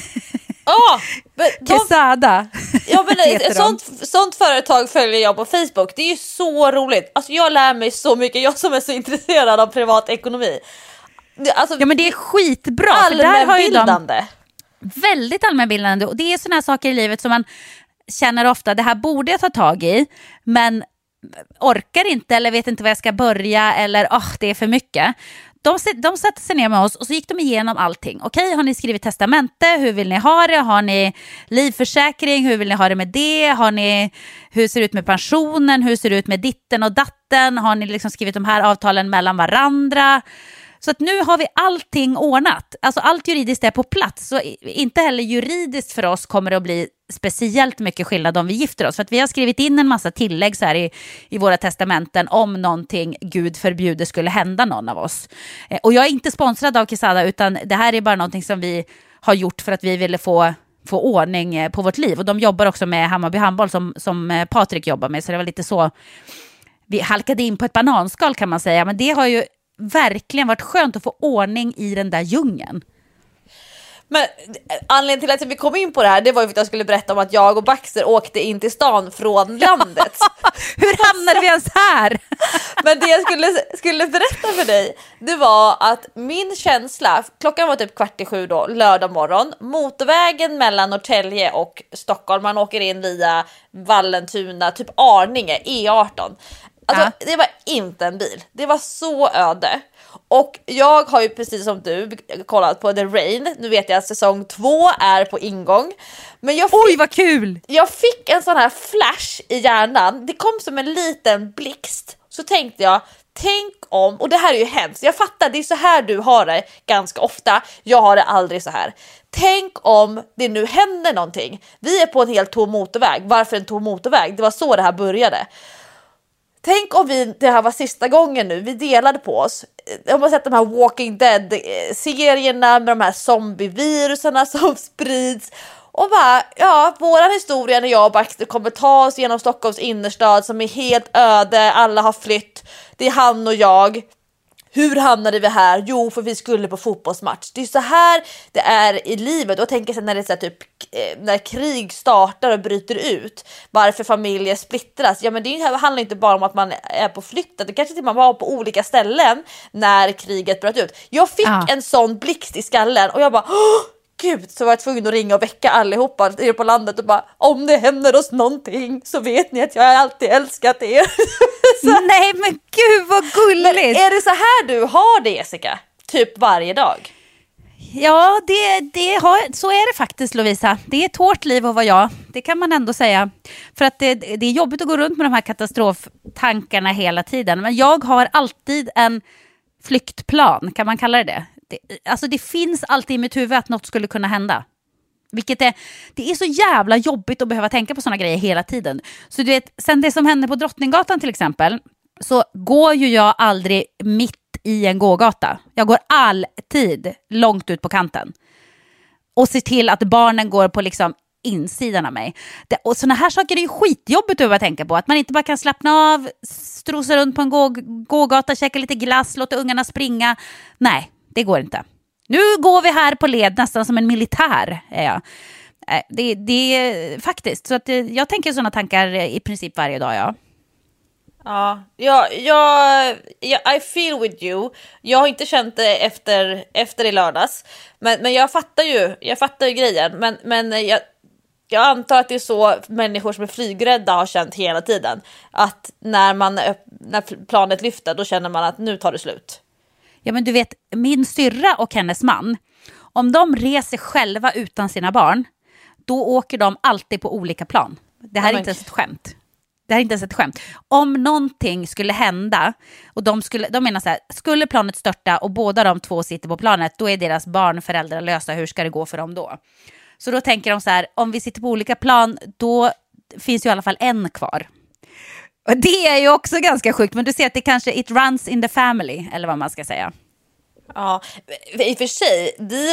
Quesada. Ja, men ett sånt företag följer jag på Facebook. Det är ju så roligt. Alltså jag lär mig så mycket, jag som är så intresserad av privatekonomi. Alltså, ja, men det är skitbra. Allmänbildande. Väldigt allmänbildande, och det är såna här saker i livet som man känner ofta, det här borde jag ta tag i, men orkar inte eller vet inte var jag ska börja eller det är för mycket. De satte sig ner med oss och så gick de igenom allting. Okej, har ni skrivit testamente? Hur vill ni ha det? Har ni livförsäkring? Hur vill ni ha det med det? Hur ser det ut med pensionen? Hur ser det ut med ditten och datten? Har ni liksom skrivit de här avtalen mellan varandra? Så att nu har vi allting ordnat. Alltså allt juridiskt är på plats. Så inte heller juridiskt för oss kommer det att bli speciellt mycket skillnad om vi gifter oss. För att vi har skrivit in en massa tillägg så här i våra testamenten om någonting Gud förbjuder skulle hända någon av oss. Och jag är inte sponsrad av Quesada, utan det här är bara någonting som vi har gjort för att vi ville få ordning på vårt liv. Och de jobbar också med Hammarby handboll som Patrik jobbar med. Så det var lite så vi halkade in på ett bananskal kan man säga. Men det har ju verkligen varit skönt att få ordning i den där djungeln. Men anledningen till att vi kom in på det här, det var ju för att jag skulle berätta om att jag och Baxter åkte in till stan från landet. Hur hamnade vi ens här? Men det jag skulle berätta för dig, det var att min känsla, klockan var typ 6:15 då, lördag morgon, motorvägen mellan Norrtälje och Stockholm, man åker in via Vallentuna, typ Arninge, E18. Alltså, det var inte en bil. Det var så öde. Och jag har ju precis som du kollat på The Rain. Nu vet jag att säsong 2 är på ingång. Men oj, vad kul! Jag fick en sån här flash i hjärnan. Det kom som en liten blixt. Så tänkte jag, tänk om... Och det här är ju hemskt. Jag fattar, det är så här du har det ganska ofta. Jag har det aldrig så här. Tänk om det nu händer någonting. Vi är på en helt tom motorväg. Varför en tom motorväg? Det var så det här började. Tänk om det här var sista gången nu, vi delade på oss. Jag har sett de här Walking Dead-serierna med de här zombieviruserna som sprids. Och bara, ja, våran historia när jag och Baxter kommer ta oss genom Stockholms innerstad som är helt öde, alla har flytt, det är han och jag. Hur hamnade vi här? Jo, för vi skulle på fotbollsmatch. Det är så här det är i livet. Och tänker sen när det är så här, typ när krig startar och bryter ut, varför familjer splittras. Ja, men det handlar inte bara om att man är på flykt. Det kanske till man var på olika ställen när kriget bröt ut. Jag fick en sån blixt i skallen och jag bara gud, så var jag tvungen att ringa och väcka allihopa er på landet och bara, om det händer oss någonting så vet ni att jag alltid älskat er. Nej men gud vad gulligt. Men är det så här du har det, Jessica? Typ varje dag? Ja, så är det faktiskt, Lovisa. Det är ett hårt liv att vara jag. Det kan man ändå säga. För att det är jobbigt att gå runt med de här katastroftankarna hela tiden. Men jag har alltid en flyktplan, kan man kalla det? Alltså det finns alltid i mitt huvud att något skulle kunna hända. Det är så jävla jobbigt att behöva tänka på såna grejer hela tiden. Så du vet, sen det som hände på Drottninggatan till exempel, så går ju jag aldrig mitt i en gågata. Jag går alltid långt ut på kanten. Och ser till att barnen går på liksom insidan av mig. Och såna här saker är ju skitjobbigt att tänka på. Att man inte bara kan slappna av, strosa runt på en gågata, käka lite glass, låta ungarna springa. Nej, det går inte. Nu går vi här på led nästan som en militär är jag. Det är faktiskt. Så att jag tänker såna tankar i princip varje dag, ja. Ja, I feel with you. Jag har inte känt det efter i lördags. Men jag fattar ju grejen. Men jag antar att det är så människor som är flygrädda har känt hela tiden. Att när planet lyfter, då känner man att nu tar det slut. Ja, men du vet, min syrra och hennes man, om de reser själva utan sina barn, då åker de alltid på olika plan. Det här är inte ens ett skämt. Det här är inte ens ett skämt. Om någonting skulle hända och de menar så här, skulle planet störta och båda de två sitter på planet, då är deras barn föräldralösa. Hur ska det gå för dem då? Så då tänker de så här, om vi sitter på olika plan, då finns ju i alla fall en kvar. Och det är ju också ganska sjukt, men du ser att det kanske it runs in the family, eller vad man ska säga. Ja, i och för sig,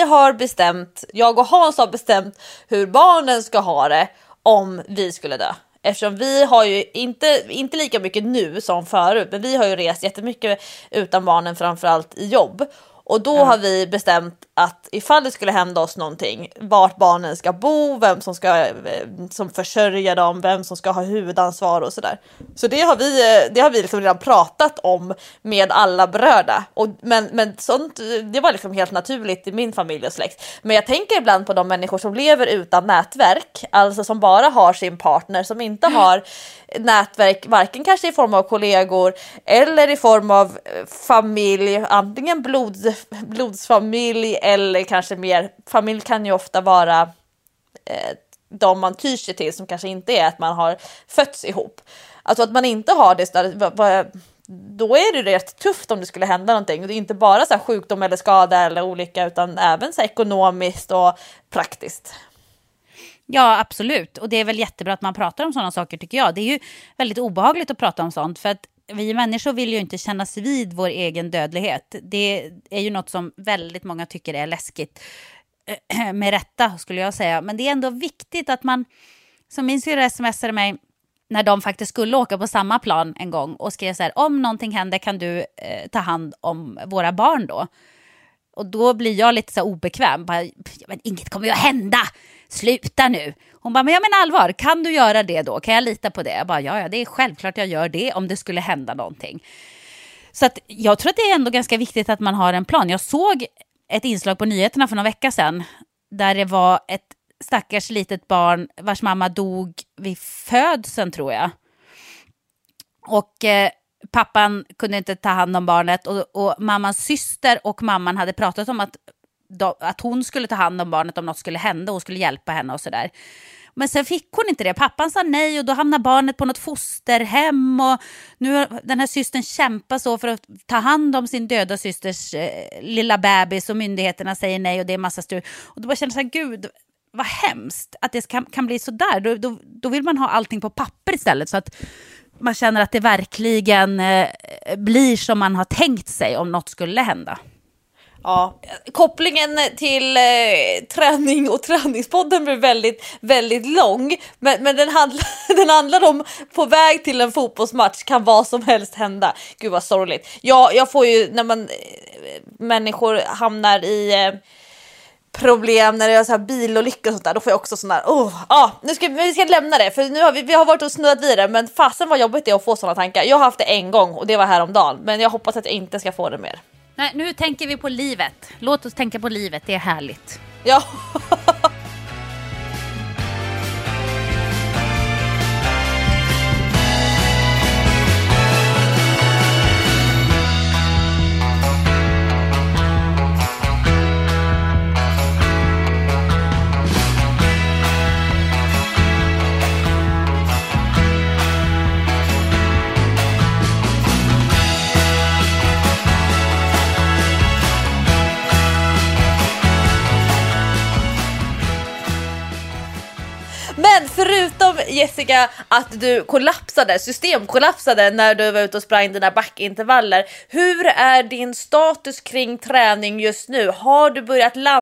jag och Hans har bestämt hur barnen ska ha det om vi skulle dö. Eftersom vi har ju inte lika mycket nu som förut, men vi har ju rest jättemycket utan barnen, framförallt i jobb. Och då har vi bestämt att ifall det skulle hända oss någonting, vart barnen ska bo, vem som ska som försörjer dem, vem som ska ha huvudansvar och sådär. Så det har vi liksom redan pratat om med alla berörda. Men sånt, det var liksom helt naturligt i min familj och släkt. Men jag tänker ibland på de människor som lever utan nätverk, alltså som bara har sin partner, som inte har nätverk, varken kanske i form av kollegor eller i form av familj, antingen blodsfamilj eller kanske mer. Familj kan ju ofta vara de man tyr sig till, som kanske inte är att man har fötts ihop. Alltså att man inte har det, då är det rätt tufft om det skulle hända någonting. Det är inte bara så här sjukdom eller skada eller olika, utan även så här ekonomiskt och praktiskt. Ja, absolut. Och det är väl jättebra att man pratar om sådana saker, tycker jag. Det är ju väldigt obehagligt att prata om sånt, för att vi människor vill ju inte kännas vid vår egen dödlighet. Det är ju något som väldigt många tycker är läskigt. Med rätta, skulle jag säga. Men det är ändå viktigt att man, som min syrra smsade mig när de faktiskt skulle åka på samma plan en gång och skrev så här, om någonting händer kan du ta hand om våra barn då. Och då blir jag lite så obekväm. Bara, men inget kommer ju att hända. Sluta nu. Hon bara, men jag menar allvar. Kan du göra det då? Kan jag lita på det? Jag bara, ja, det är självklart jag gör det om det skulle hända någonting. Så att jag tror att det är ändå ganska viktigt att man har en plan. Jag såg ett inslag på nyheterna för några veckor sedan där det var ett stackars litet barn vars mamma dog vid födseln, tror jag. Och pappan kunde inte ta hand om barnet och mammans syster och mamman hade pratat om att hon skulle ta hand om barnet om något skulle hända och skulle hjälpa henne och sådär. Men sen fick hon inte det. Pappan sa nej och då hamnar barnet på något fosterhem och nu har den här systern kämpat så för att ta hand om sin döda systers lilla bebis och myndigheterna säger nej och det är massa styr. Och då bara känner jag så här, gud vad hemskt att det kan bli så där. Då vill man ha allting på papper istället så att man känner att det verkligen blir som man har tänkt sig om något skulle hända. Ja, kopplingen till träning och träningspodden blir väldigt, väldigt lång. Men den handlar om på väg till en fotbollsmatch kan vad som helst hända. Gud vad sorgligt. Jag får ju när människor hamnar i problem när det är så här bilolyckor och sånt där, då får jag också sån där vi ska lämna det, för nu har vi har varit och snurrat vidare, men fasen vad jobbigt det är att få såna tankar. Jag har haft det en gång och det var häromdagen, men jag hoppas att jag inte ska få det mer. Nej, nu tänker vi på livet. Låt oss tänka på livet, det är härligt. Ja. Men förutom Jessica att du systemkollapsade när du var ute och sprang dina backintervaller, hur är din status kring träning just nu? Har du börjat landa?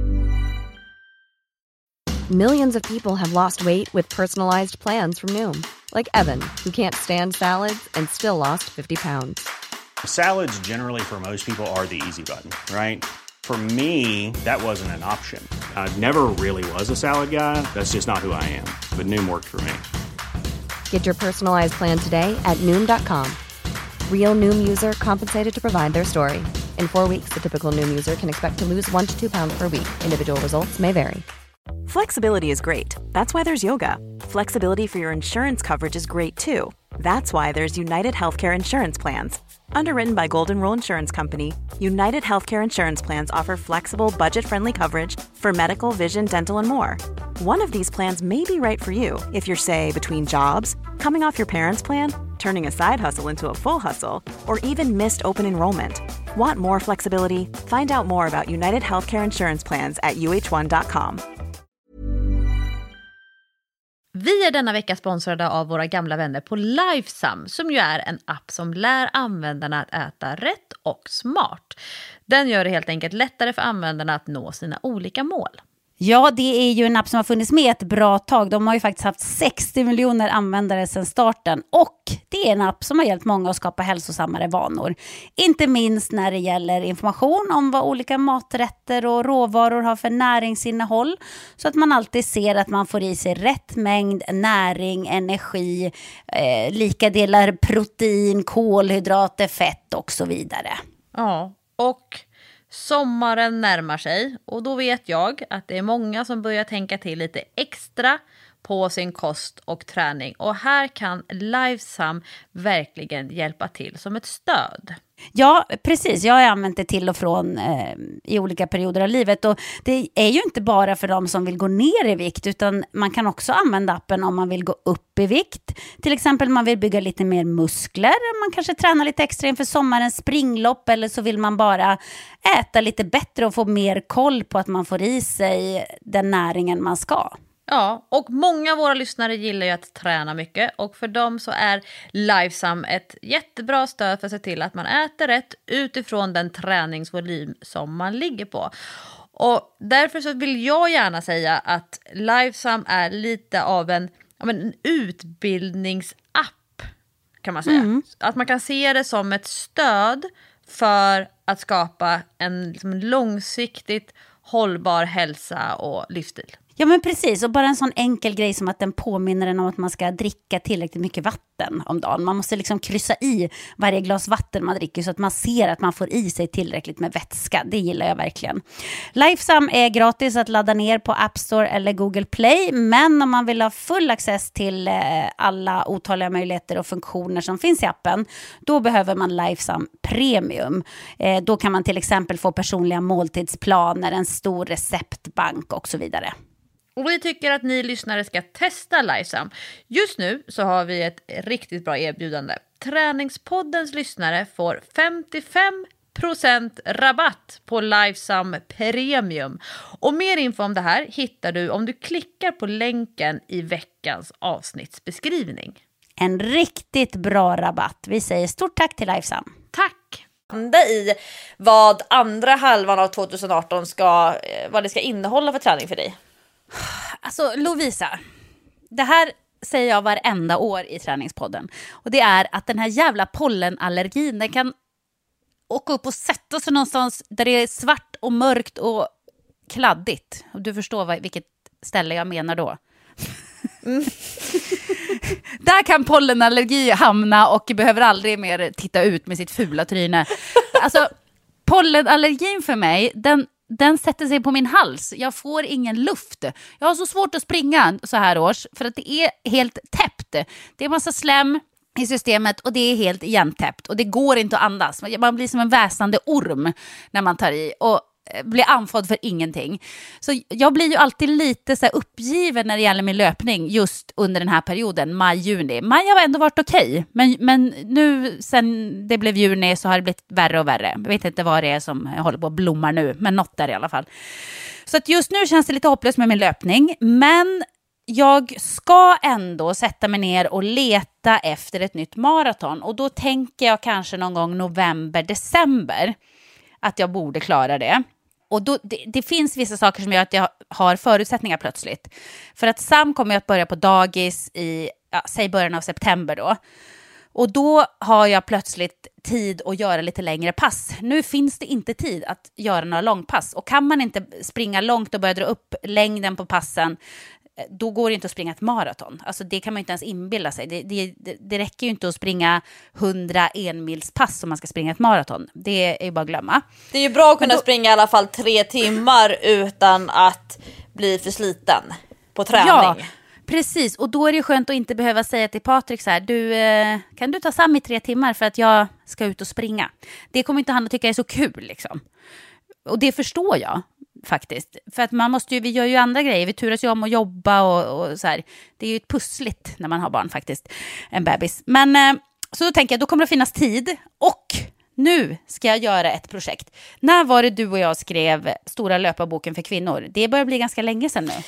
Millions of people have lost weight with personalized plans from Noom. Like Evan, who can't stand salads and still lost 50 pounds. Salads generally for most people are the easy button, right? For me, that wasn't an option. I never really was a salad guy. That's just not who I am. But Noom worked for me. Get your personalized plan today at Noom.com. Real Noom user compensated to provide their story. In 4 weeks, the typical Noom user can expect to lose 1 to 2 pounds per week. Individual results may vary. Flexibility is great. That's why there's yoga. Flexibility for your insurance coverage is great too. That's why there's United Healthcare Insurance Plans. Underwritten by Golden Rule Insurance Company, United Healthcare Insurance Plans offer flexible, budget-friendly coverage for medical, vision, dental, and more. One of these plans may be right for you if you're, say, between jobs, coming off your parents' plan, turning a side hustle into a full hustle, or even missed open enrollment. Want more flexibility? Find out more about United Healthcare Insurance Plans at uh1.com. Vi är denna vecka sponsrade av våra gamla vänner på Lifesum, som ju är en app som lär användarna att äta rätt och smart. Den gör det helt enkelt lättare för användarna att nå sina olika mål. Ja, det är ju en app som har funnits med ett bra tag. De har ju faktiskt haft 60 miljoner användare sedan starten. Och det är en app som har hjälpt många att skapa hälsosammare vanor. Inte minst när det gäller information om vad olika maträtter och råvaror har för näringsinnehåll. Så att man alltid ser att man får i sig rätt mängd näring, energi, lika delar protein, kolhydrater, fett och så vidare. Ja, och sommaren närmar sig och då vet jag att det är många som börjar tänka till lite extra på sin kost och träning. Och här kan Lifesum verkligen hjälpa till som ett stöd. Ja, precis. Jag har använt det till och från i olika perioder av livet. Och det är ju inte bara för de som vill gå ner i vikt, utan man kan också använda appen om man vill gå upp i vikt. Till exempel man vill bygga lite mer muskler. Man kanske tränar lite extra inför sommarens springlopp, eller så vill man bara äta lite bättre och få mer koll på att man får i sig den näringen man ska. Ja, och många av våra lyssnare gillar ju att träna mycket, och för dem så är Lifesum ett jättebra stöd för att se till att man äter rätt utifrån den träningsvolym som man ligger på. Och därför så vill jag gärna säga att Lifesum är lite av en utbildningsapp, kan man säga. Att man kan se det som ett stöd för att skapa en långsiktigt hållbar hälsa och livsstil. Ja, men precis, och bara en sån enkel grej som att den påminner en om att man ska dricka tillräckligt mycket vatten om dagen. Man måste liksom kryssa i varje glas vatten man dricker så att man ser att man får i sig tillräckligt med vätska. Det gillar jag verkligen. Lifesum är gratis att ladda ner på App Store eller Google Play, men om man vill ha full access till alla otaliga möjligheter och funktioner som finns i appen, då behöver man Lifesum Premium. Då kan man till exempel få personliga måltidsplaner, en stor receptbank och så vidare. Och vi tycker att ni lyssnare ska testa Lifesum. Just nu så har vi ett riktigt bra erbjudande. Träningspoddens lyssnare får 55% rabatt på Lifesum Premium. Och mer info om det här hittar du om du klickar på länken i veckans avsnittsbeskrivning. En riktigt bra rabatt. Vi säger stort tack till Lifesum. Tack! I vad andra halvan av 2018 vad det ska innehålla för träning för dig? Alltså Lovisa, det här säger jag varenda år i träningspodden. Och det är att den här jävla pollenallergin, den kan åka upp och sätta sig någonstans där det är svart och mörkt och kladdigt. Och du förstår vilket ställe jag menar då. Där kan pollenallergi hamna och behöver aldrig mer titta ut med sitt fula tryne. Alltså, pollenallergin för mig, den sätter sig på min hals. Jag får ingen luft. Jag har så svårt att springa så här års för att det är helt täppt. Det är massa slem i systemet och det är helt igentäppt. Och det går inte att andas. Man blir som en väsande orm när man tar i och blir andfådd för ingenting. Så jag blir ju alltid lite så här uppgiven när det gäller min löpning just under den här perioden, maj-juni. Maj har ändå varit okej, men nu sen det blev juni så har det blivit värre och värre. Jag vet inte vad det är som håller på att blommar nu, men något där i alla fall. Så att just nu känns det lite hopplöst med min löpning, men jag ska ändå sätta mig ner och leta efter ett nytt maraton. Och då tänker jag kanske någon gång november, december att jag borde klara det. Och då, det finns vissa saker som gör att jag har förutsättningar plötsligt. För att Sam kommer att börja på dagis i, säg början av september då. Och då har jag plötsligt tid att göra lite längre pass. Nu finns det inte tid att göra några långpass. Och kan man inte springa långt och börja dra upp längden på passen, då går det inte att springa ett maraton. Alltså det kan man inte ens inbilla sig. Det räcker ju inte att springa 100 enmilspass om man ska springa ett maraton. Det är ju bara att glömma. Det är ju bra att kunna springa i alla fall 3 timmar utan att bli för sliten på träning. Ja, precis. Och då är det skönt att inte behöva säga till Patrik så här, kan du ta Sam i 3 timmar för att jag ska ut och springa? Det kommer inte han att tycka är så kul liksom. Och det förstår jag faktiskt. För att vi gör ju andra grejer. Vi turas ju om att jobba och så här. Det är ju ett pussligt när man har barn faktiskt. En bebis. Men så då tänker jag, då kommer det finnas tid. Och nu ska jag göra ett projekt. När var det du och jag skrev Stora löparboken för kvinnor? Det börjar bli ganska länge sedan nu.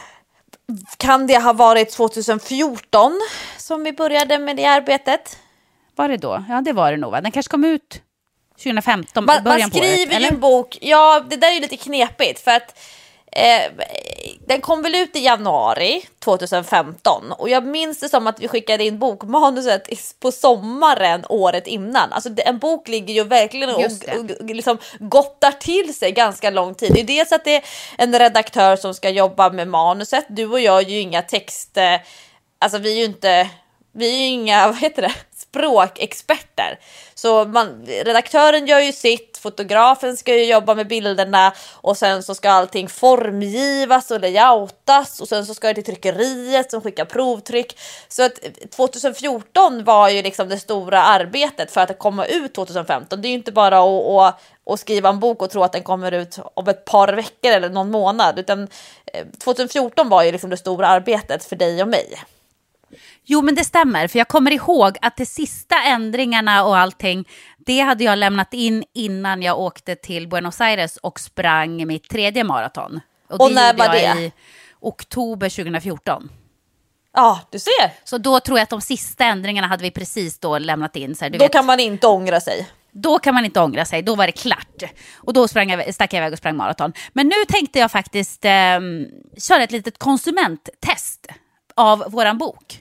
Kan det ha varit 2014 som vi började med det arbetet? Var det då? Ja, det var det nog, va? Den kanske kom ut 2015, man skriver ju en bok. Ja, det där är ju lite knepigt för att den kom väl ut i januari 2015 och jag minns det som att vi skickade in bokmanuset på sommaren året innan. Alltså en bok ligger ju verkligen och liksom gottar till sig ganska lång tid. Det är dels att det är en redaktör som ska jobba med manuset. Du och jag är ju inga alltså vi är ju inga, språkexperter. Så redaktören gör ju sitt, fotografen ska ju jobba med bilderna och sen så ska allting formgivas och layoutas och sen så ska det till tryckeriet som skickar provtryck. Så att 2014 var ju liksom det stora arbetet för att det komma ut 2015. Det är ju inte bara att skriva en bok och tro att den kommer ut om ett par veckor eller någon månad, utan 2014 var ju liksom det stora arbetet för dig och mig. Jo, men det stämmer, för jag kommer ihåg att de sista ändringarna och allting, det hade jag lämnat in innan jag åkte till Buenos Aires och sprang mitt 3:e maraton. Och när var det? I oktober 2014. Ja, du ser. Så då tror jag att de sista ändringarna hade vi precis då lämnat in. Så här, då kan man inte ångra sig. Då kan man inte ångra sig, då var det klart. Och då stack jag iväg och sprang maraton. Men nu tänkte jag faktiskt köra ett litet konsumenttest av våran bok.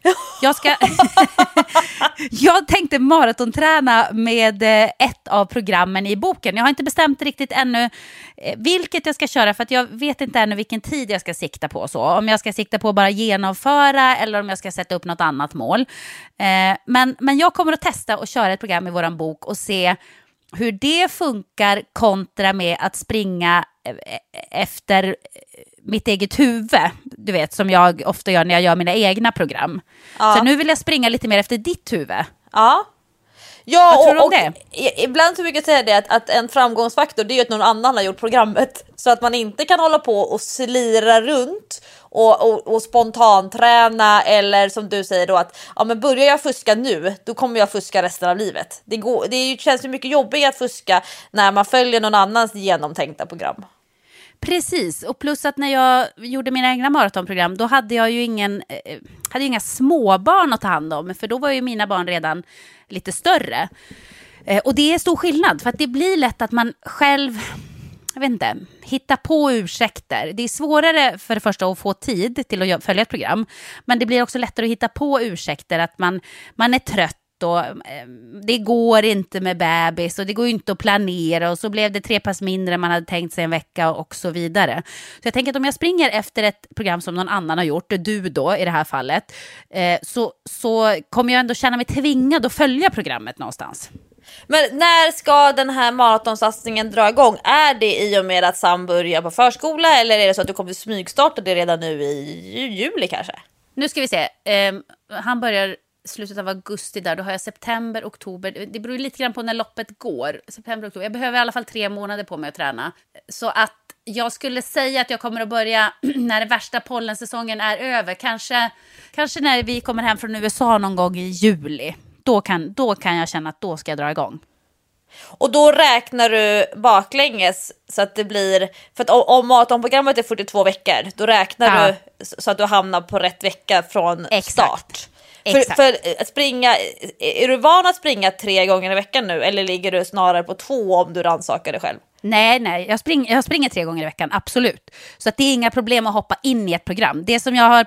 Jag tänkte maratonträna med ett av programmen i boken. Jag har inte bestämt riktigt ännu vilket jag ska köra, för att jag vet inte ännu vilken tid jag ska sikta på. Så om jag ska sikta på att bara genomföra eller om jag ska sätta upp något annat mål. Men jag kommer att testa och köra ett program i våran bok och se hur det funkar kontra med att springa efter mitt eget huvud, du vet, som jag ofta gör när jag gör mina egna program. Ja. Så nu vill jag springa lite mer efter ditt huvud. Ja. Ja, vad tror du om det? Ibland så brukar jag säga det att en framgångsfaktor, det är ju att någon annan har gjort programmet, så att man inte kan hålla på och slira runt och spontanträna, eller som du säger då att men börjar jag fuska nu, då kommer jag fuska resten av livet. Det känns ju mycket jobbigt att fuska när man följer någon annans genomtänkta program. Precis, och plus att när jag gjorde mina egna maratonprogram, då hade jag ju inga småbarn att ta hand om, för då var ju mina barn redan lite större. Och det är stor skillnad, för att det blir lätt att man själv, jag vet inte, hittar på ursäkter. Det är svårare för det första att få tid till att följa ett program, men det blir också lättare att hitta på ursäkter, att man är trött och det går inte med bebis och det går inte att planera och så blev det 3 pass mindre än man hade tänkt sig en vecka och så vidare. Så jag tänker att om jag springer efter ett program som någon annan har gjort, du då i det här fallet, så kommer jag ändå känna mig tvingad att följa programmet någonstans. Men när ska den här maratonsatsningen dra igång? Är det i och med att Sam börjar på förskola, eller är det så att du kommer smygstarta det redan nu i juli kanske? Nu ska vi se. Han börjar slutet av augusti där. Då har jag september, oktober. Det beror lite grann på när loppet går. September, oktober. Jag behöver i alla fall 3 månader på mig att träna. Så att jag skulle säga att jag kommer att börja när den värsta pollensäsongen är över. Kanske när vi kommer hem från USA någon gång i juli. Då kan jag känna att då ska jag dra igång. Och då räknar du baklänges så att det blir, för att om maratonprogrammet är 42 veckor, då räknar du så att du hamnar på rätt vecka från start. För att springa, är du van att springa 3 gånger i veckan nu, eller ligger du snarare på 2 om du rannsakar dig själv? Nej, jag springer 3 gånger i veckan, absolut. Så att det är inga problem att hoppa in i ett program. Det som jag har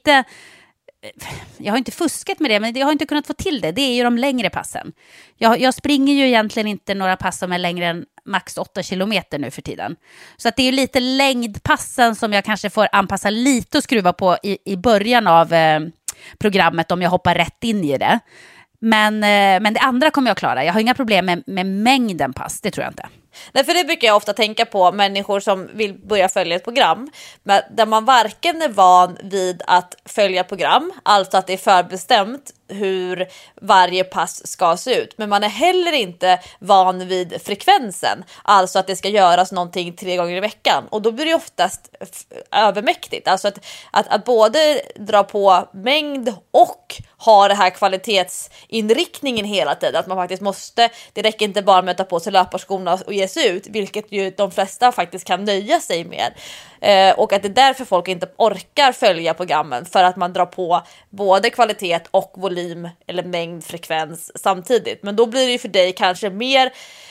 jag har inte fuskat med det, men jag har inte kunnat få till det. Det är ju de längre passen. Jag springer ju egentligen inte några pass som är längre än max 8 kilometer nu för tiden. Så att det är ju lite längdpassen som jag kanske får anpassa lite och skruva på i början av programmet om jag hoppar rätt in i det. Men det andra kommer jag klara. Jag har inga problem med mängden pass, det tror jag inte. Nej, för det brukar jag ofta tänka på människor som vill börja följa ett program, men där man varken är van vid att följa program, alltså att det är förbestämt hur varje pass ska se ut, men man är heller inte van vid frekvensen, alltså att det ska göras någonting 3 gånger i veckan, och då blir det oftast övermäktigt, alltså att både dra på mängd och ha det här kvalitetsinriktningen hela tiden, att man faktiskt måste, det räcker inte bara med att ta på sig löparskorna och ge sig ut, vilket ju de flesta faktiskt kan nöja sig med, och att det är därför folk inte orkar följa programmen, för att man drar på både kvalitet och volym eller mängd, frekvens samtidigt. Men då blir det ju för dig kanske mer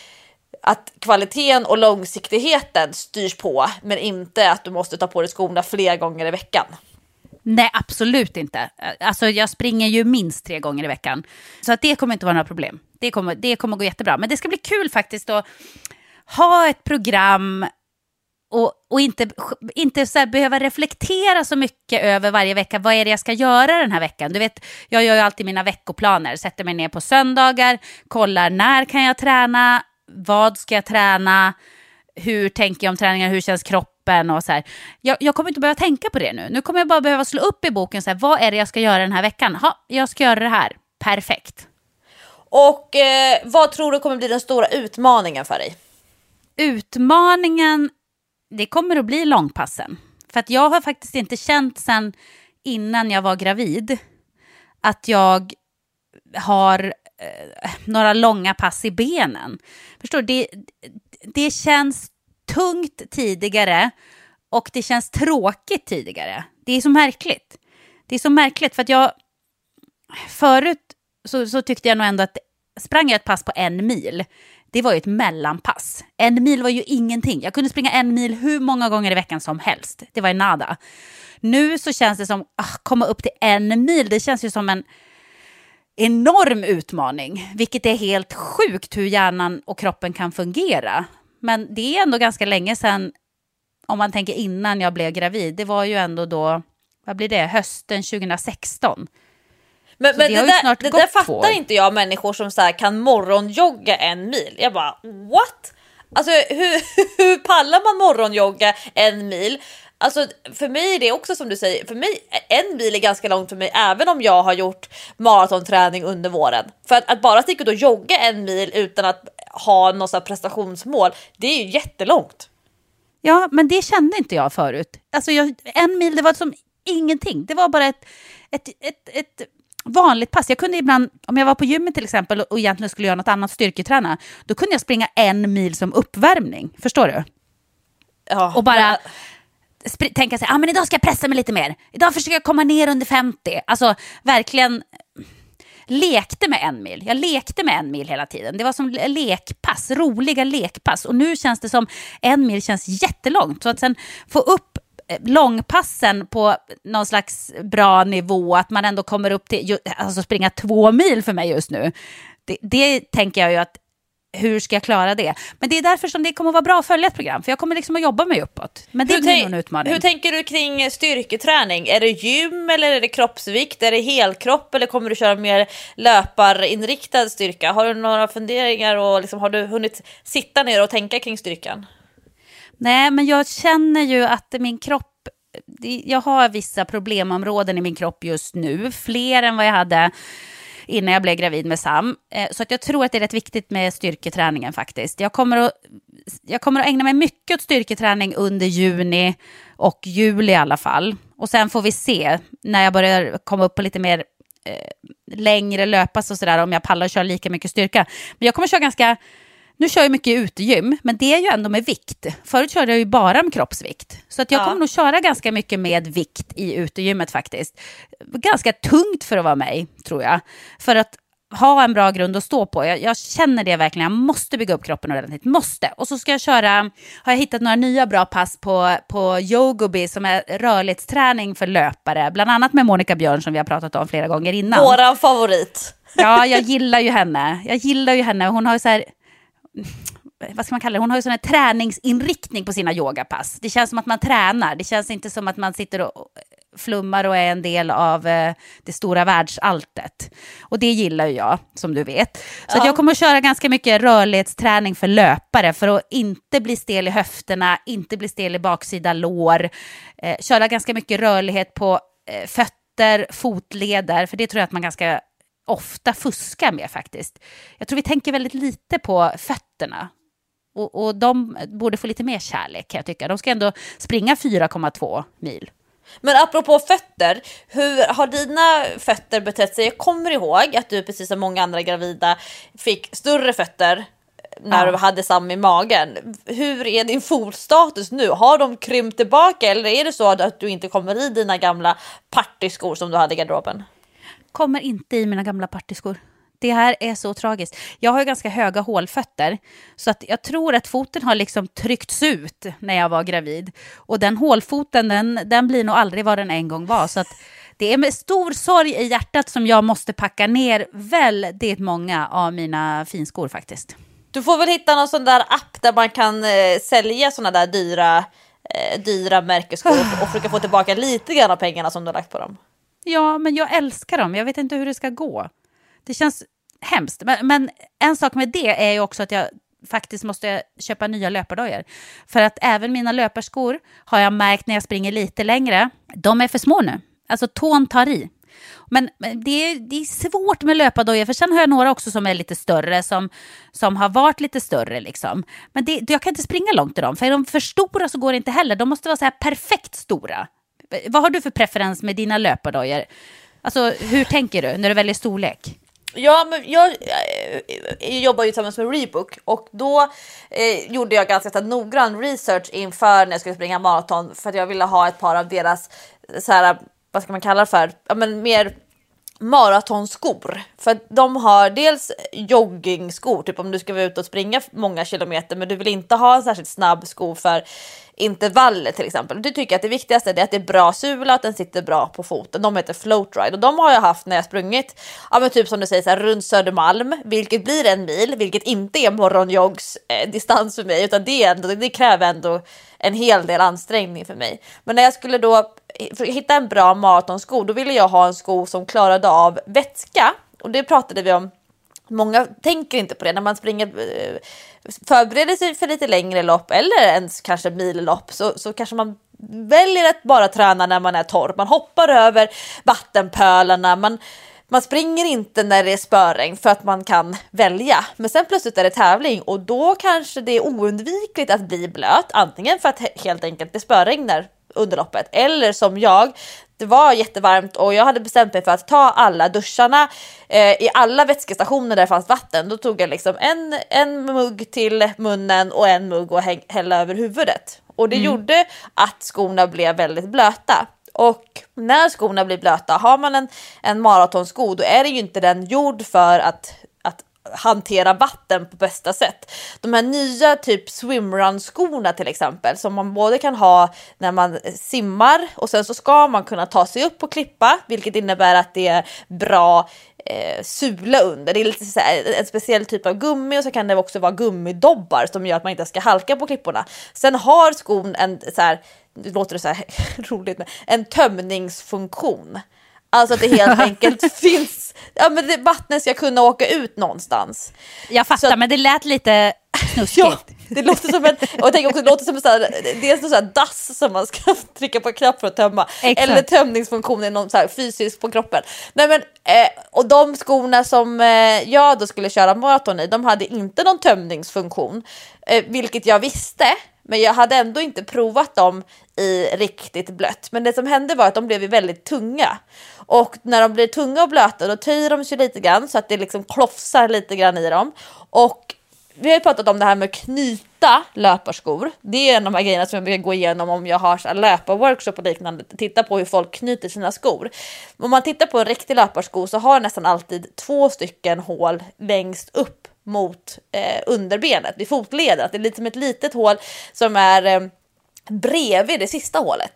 att kvaliteten och långsiktigheten styrs på, men inte att du måste ta på dig skorna fler gånger i veckan. Nej, absolut inte. Alltså jag springer ju minst 3 gånger i veckan. Så att det kommer inte vara några problem. Det kommer gå jättebra. Men det ska bli kul faktiskt att ha ett program och inte så här behöva reflektera så mycket över varje vecka. Vad är det jag ska göra den här veckan? Du vet, jag gör ju alltid mina veckoplaner. Sätter mig ner på söndagar, kollar när kan jag träna, vad ska jag träna, hur tänker jag om träningen, hur känns kroppen och så här. Jag kommer inte behöva tänka på det nu. Nu kommer jag bara behöva slå upp i boken så här, vad är det jag ska göra den här veckan? Jag ska göra det här. Perfekt. Och vad tror du kommer bli den stora utmaningen för dig? Utmaningen, det kommer att bli långpassen. För att jag har faktiskt inte känt sen innan jag var gravid att jag har några långa pass i benen. Förstår du? Det känns tungt tidigare och det känns tråkigt tidigare. Det är så märkligt. Det är så märkligt för att jag förut så tyckte jag nog ändå att sprang jag ett pass på 1 mil. Det var ju ett mellanpass. 1 mil var ju ingenting. Jag kunde springa 1 mil hur många gånger i veckan som helst. Det var ju nada. Nu så känns det som komma upp till 1 mil. Det känns ju som en enorm utmaning. Vilket är helt sjukt hur hjärnan och kroppen kan fungera. Men det är ändå ganska länge sedan, om man tänker innan jag blev gravid. Det var ju ändå då, vad blir det? Hösten 2016. Men det där fattar 2 inte jag, människor som så här kan morgonjogga 1 mil. Jag bara, what? Alltså hur pallar man morgonjogga 1 mil? Alltså för mig är det också som du säger, för mig 1 mil är ganska långt för mig, även om jag har gjort maratonträning under våren. För att bara sticka ut och jogga 1 mil utan att ha något så här prestationsmål, det är ju jättelångt. Ja, men det kände inte jag förut. Alltså 1 mil, det var som ingenting. Det var bara ett vanligt pass. Jag kunde ibland, om jag var på gymmet till exempel och egentligen skulle göra något annat, styrketräna, då kunde jag springa 1 mil som uppvärmning. Förstår du? Ja, och bara tänka sig, men idag ska jag pressa mig lite mer. Idag försöker jag komma ner under 50. Alltså verkligen lekte med 1 mil. Jag lekte med 1 mil hela tiden. Det var som lekpass, roliga lekpass. Och nu känns det som 1 mil känns jättelångt. Så att sen få upp långpassen på någon slags bra nivå, att man ändå kommer upp till, alltså springa 2 mil för mig just nu. Det tänker jag ju att, hur ska jag klara det? Men det är därför som det kommer att vara bra att följa ett program. För jag kommer liksom att jobba mig uppåt. Men det blir en utmaning. Hur tänker du kring styrketräning? Är det gym eller är det kroppsvikt? Är det helkropp eller kommer du köra mer löparinriktad styrka? Har du några funderingar och liksom, har du hunnit sitta ner och tänka kring styrkan? Nej, men jag känner ju att min kropp, jag har vissa problemområden i min kropp just nu. Fler än vad jag hade innan jag blev gravid med Sam. Så att jag tror att det är rätt viktigt med styrketräningen faktiskt. Jag kommer att ägna mig mycket åt styrketräning under juni och juli i alla fall. Och sen får vi se när jag börjar komma upp på lite mer längre löpas och sådär, om jag pallar köra lika mycket styrka. Men jag kommer köra nu kör jag mycket utegym, men det är ju ändå med vikt. Förut körde jag ju bara med kroppsvikt. Så att jag kommer nog köra ganska mycket med vikt i utegymmet faktiskt. Ganska tungt för att vara mig, tror jag. För att ha en bra grund att stå på. Jag känner det verkligen. Jag måste bygga upp kroppen ordentligt. Måste. Och så ska jag har jag hittat några nya bra pass på Yogobi som är rörlighetsträning för löpare. Bland annat med Monica Björn som vi har pratat om flera gånger innan. Våran favorit. Ja, jag gillar ju henne. Hon har ju så här, vad ska man kalla det? Hon har ju sån här träningsinriktning på sina yogapass. Det känns som att man tränar. Det känns inte som att man sitter och flummar och är en del av det stora världsalltet. Och det gillar ju jag, som du vet. Så att jag kommer att köra ganska mycket rörlighetsträning för löpare för att inte bli stel i höfterna, inte bli stel i baksida lår. Köra ganska mycket rörlighet på fötter, fotleder, för det tror jag att man ganska ofta fuskar med faktiskt. Jag tror vi tänker väldigt lite på fötterna. Och de borde få lite mer kärlek, kan jag tycka. De ska ändå springa 4,2 mil. Men apropå fötter, hur har dina fötter betett sig? Jag kommer ihåg att du, precis som många andra gravida, fick större fötter när du hade Sam i magen. Hur är din fotstatus nu? Har de krympt tillbaka eller är det så att du inte kommer i dina gamla partyskor som du hade i garderoben? Kommer inte i mina gamla partyskor. Det här är så tragiskt. Jag har ju ganska höga hålfötter. Så att jag tror att foten har liksom tryckts ut när jag var gravid. Och den hålfoten, den blir nog aldrig vad den en gång var. Så att det är med stor sorg i hjärtat som jag måste packa ner väldigt många av mina finskor faktiskt. Du får väl hitta någon sån där app där man kan sälja såna där dyra märkeskor och försöka få tillbaka lite grann av pengarna som du har lagt på dem. Ja, men jag älskar dem. Jag vet inte hur det ska gå. Det känns hemskt. Men en sak med det är ju också att jag faktiskt måste köpa nya löpardojor. För att även mina löparskor har jag märkt när jag springer lite längre. De är för små nu. Alltså tån tar i. Men det är svårt med löpardojor. För sen har jag några också som är lite större. Som har varit lite större liksom. Men jag kan inte springa långt i dem. För är de för stora så går det inte heller. De måste vara så här perfekt stora. Vad har du för preferens med dina löpardojor? Alltså hur tänker du när du väljer storlek? Ja, men jag jobbar ju tillsammans med Reebok och då gjorde jag ganska noggrann research inför när jag skulle springa maraton för att jag ville ha ett par av deras så här, vad ska man kalla det för? Ja, men mer maratonskor. För att de har dels joggingskor, typ om du ska vara ute och springa många kilometer, men du vill inte ha en särskilt snabb sko för intervaller till exempel. Du tycker att det viktigaste är att det är bra sula, att den sitter bra på foten. De heter Float Ride och de har jag haft när jag sprungit, ja men typ som du säger så här, runt Södermalm, vilket blir 1 mil, vilket inte är morgonjoggs distans för mig, utan det kräver ändå en hel del ansträngning för mig. Men när jag skulle då hitta en bra maratonsko, då ville jag ha en sko som klarade av vätska. Och det pratade vi om. Många tänker inte på det när man förbereder sig för lite längre lopp eller ens kanske millopp, så kanske man väljer att bara träna när man är torr. Man hoppar över vattenpölarna, man springer inte när det är spöregn för att man kan välja. Men sen plötsligt är det tävling och då kanske det är oundvikligt att bli blöt. Antingen för att helt enkelt det spöregnar under loppet. Eller som jag, det var jättevarmt och jag hade bestämt mig för att ta alla duscharna i alla vätskestationer där det fanns vatten. Då tog jag liksom en mugg till munnen och en mugg och hälla över huvudet. Och det gjorde att skorna blev väldigt blöta. Och när skorna blir blöta, har man en maratonsko, då är det ju inte den gjord för att hantera vatten på bästa sätt. De här nya typ swimrun-skorna till exempel, som man både kan ha när man simmar och sen så ska man kunna ta sig upp och klippa, vilket innebär att det är bra sula under. Det är lite så här, en speciell typ av gummi, och så kan det också vara gummidobbar som gör att man inte ska halka på klipporna. Sen har skon en så här, det låter så här roligt, men en tömningsfunktion. Alltså att det helt enkelt finns, men vattnet ska kunna åka ut någonstans. Jag fattar, så, men det lät lite snuskigt. Ja, det låter som och jag tänker också, det låter som en så här dass som man ska trycka på knapp för att tömma. Exakt. Eller tömningsfunktionen någon så här fysisk på kroppen. Nej, men, och de skorna som jag då skulle köra maraton i, de hade inte någon tömningsfunktion. Vilket jag visste. Men jag hade ändå inte provat dem i riktigt blött. Men det som hände var att de blev väldigt tunga. Och när de blir tunga och blöta, då töjer de sig lite grann så att det liksom klofsar lite grann i dem. Och vi har ju pratat om det här med att knyta löparskor. Det är en av de här grejerna som jag brukar gå igenom om jag har så här löparworkshop och liknande. Titta på hur folk knyter sina skor. Om man tittar på en riktig löparsko så har nästan alltid 2 stycken hål längst upp mot underbenet, vid fotleden. Det är lite som ett litet hål som är bredvid det sista hålet.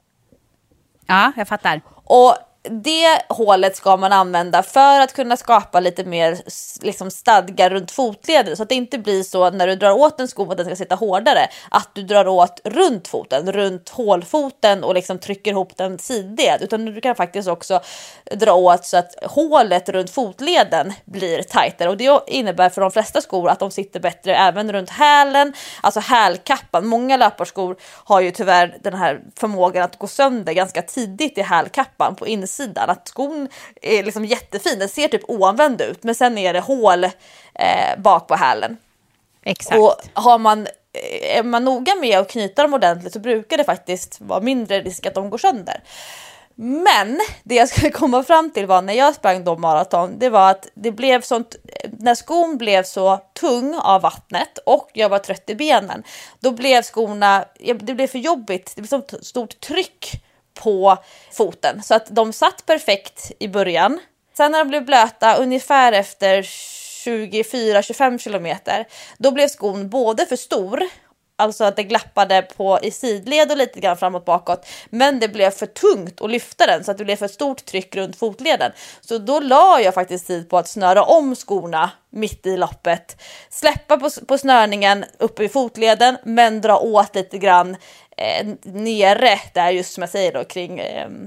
Ja, jag fattar. Och det hålet ska man använda för att kunna skapa lite mer liksom stadga runt fotleden, så att det inte blir så när du drar åt en sko att den ska sitta hårdare, att du drar åt runt foten, runt hålfoten och liksom trycker ihop den sidled, utan du kan faktiskt också dra åt så att hålet runt fotleden blir tajtare, och det innebär för de flesta skor att de sitter bättre även runt hälen, alltså hälkappan. Många löparskor har ju tyvärr den här förmågan att gå sönder ganska tidigt i hälkappan på insidan. Att skon är liksom jättefin, den ser typ oanvänd ut, men sen är det hål bak på hälen. Exakt. Och är man noga med att knyta dem ordentligt så brukar det faktiskt vara mindre risk att de går sönder. Men det jag skulle komma fram till var när jag sprang då maraton, det var att det blev sånt, när skon blev så tung av vattnet och jag var trött i benen, då blev skorna, det blev för jobbigt, det blev så stort tryck på foten så att de satt perfekt i början. Sen när de blev blöta ungefär efter 24-25 kilometer, då blev skon både för stor, alltså att det glappade i sidled och lite grann framåt bakåt, men det blev för tungt att lyfta den så att det blev för stort tryck runt fotleden. Så då la jag faktiskt tid på att snöra om skorna mitt i loppet, släppa på snörningen uppe i fotleden, men dra åt lite grann nere där, just som jag säger då, kring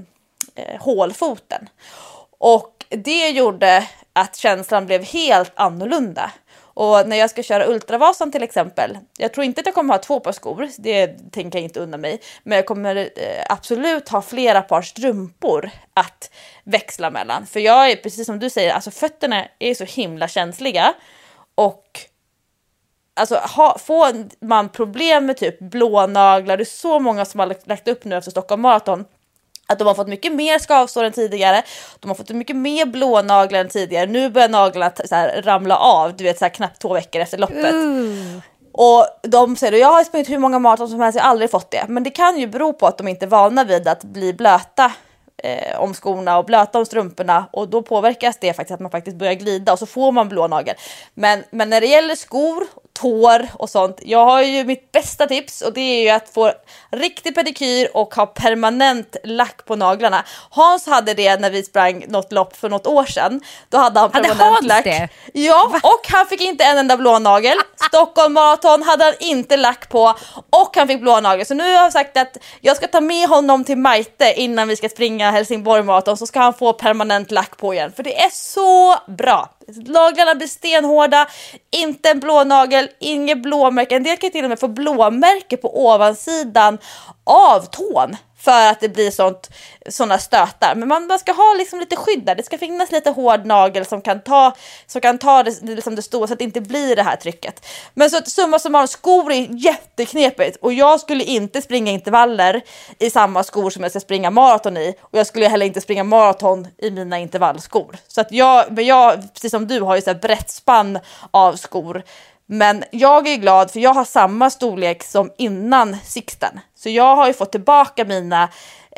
hålfoten. Och det gjorde att känslan blev helt annorlunda. Och när jag ska köra Ultravasan till exempel, jag tror inte att jag kommer ha 2 par skor, det tänker jag inte unna mig, men jag kommer absolut ha flera par strumpor att växla mellan. För jag är, precis som du säger, alltså fötterna är så himla känsliga, och alltså får man problem med typ blånaglar, det är så många som har lagt upp nu efter Stockholm Marathon, att de har fått mycket mer skavsår än tidigare. De har fått mycket mer blånaglar än tidigare. Nu börjar naglarna så här ramla av, du vet, så här knappt 2 veckor efter loppet. Och de säger, jag har sprungit hur många maraton som helst, jag har aldrig fått det. Men det kan ju bero på att de inte är vana vid att bli blöta om skorna och blöta om strumporna, och då påverkas det faktiskt att man faktiskt börjar glida och så får man blånagel. Men när det gäller skor, tår och sånt, jag har ju mitt bästa tips, och det är ju att få riktig pedikyr och ha permanent lack på naglarna. Hans hade det när vi sprang något lopp för något år sedan. Då hade han permanent lack. Det? Ja, och han fick inte en enda blånagel. Stockholm Marathon hade han inte lack på, och han fick blånagel. Så nu har jag sagt att jag ska ta med honom till Majte innan vi ska springa Helsingborg Marathon, så ska han få permanent lack på igen. För det är så bra. Naglarna blir stenhårda, inte en blånagel, inget blåmärke. En del kan till och med få blåmärke på ovansidan av tån för att det blir såna stötar. Men man ska ha liksom lite skydd där. Det ska finnas lite hård nagel som kan ta det, liksom det stora, så att det inte blir det här trycket. Men så att summa summarum, skor är jätteknepigt, och jag skulle inte springa intervaller i samma skor som jag ska springa maraton i, och jag skulle heller inte springa maraton i mina intervallskor. Så att jag precis som du, har ju så här brett spann av skor. Men jag är glad för jag har samma storlek som innan Sixten. Så jag har ju fått tillbaka mina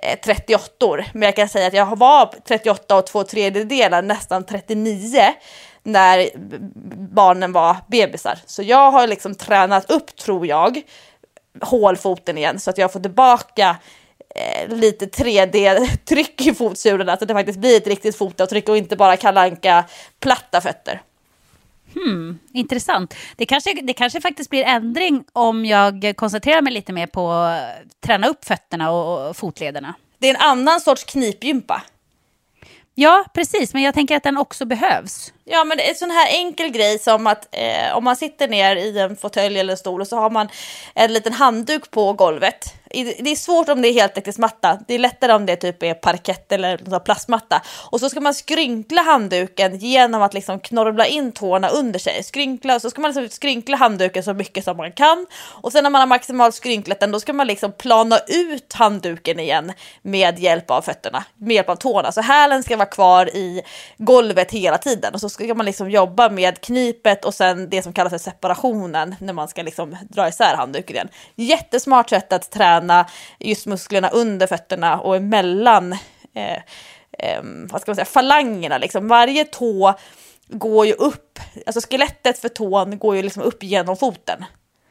38, men jag kan säga att jag var 38 och 2/3, nästan 39 när barnen var bebisar. Så jag har liksom tränat upp, tror jag, hålfoten igen så att jag får tillbaka lite 3D-tryck i fotsulorna så att det faktiskt blir ett riktigt fotavtryck och inte bara Kalle Anka platta fötter. Intressant. Det kanske faktiskt blir ändring om jag koncentrerar mig lite mer på att träna upp fötterna och fotlederna. Det är en annan sorts knipgympa. Ja, precis. Men jag tänker att den också behövs. Ja, men det är en sån här enkel grej som att om man sitter ner i en fåtölj eller en stol och så har man en liten handduk på golvet. Det är svårt om det är heltäckningsmatta. Det är lättare om det typ är parkett eller plastmatta. Och så ska man skrynkla handduken genom att liksom knorvla in tårna under sig. Skrynkla, och så ska man liksom skrynkla handduken så mycket som man kan. Och sen när man har maximalt skrynklat den, då ska man liksom plana ut handduken igen med hjälp av fötterna, med hjälp av tårna. Så hälen ska vara kvar i golvet hela tiden. Och så ska man liksom jobba med knipet och sen det som kallas för separationen när man ska liksom dra isär handduken igen. Jättesmart sätt att träna just musklerna under fötterna och emellan vad ska man säga, falangerna. Liksom. Varje tå går ju upp, alltså skelettet för tån går ju liksom upp genom foten.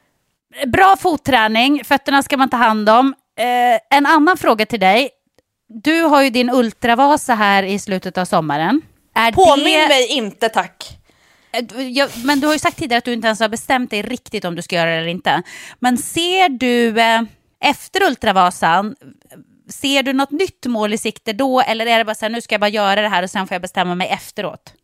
Bra fotträning, fötterna ska man ta hand om. En annan fråga till dig. Du har ju din Ultravasa här i slutet av sommaren. Påminn mig inte, tack. Men du har ju sagt tidigare att du inte ens har bestämt dig riktigt om du ska göra det eller inte. Men ser du efter Ultravasan, ser du något nytt mål i sikte då? Eller är det bara så här, nu ska jag bara göra det här och sen får jag bestämma mig efteråt?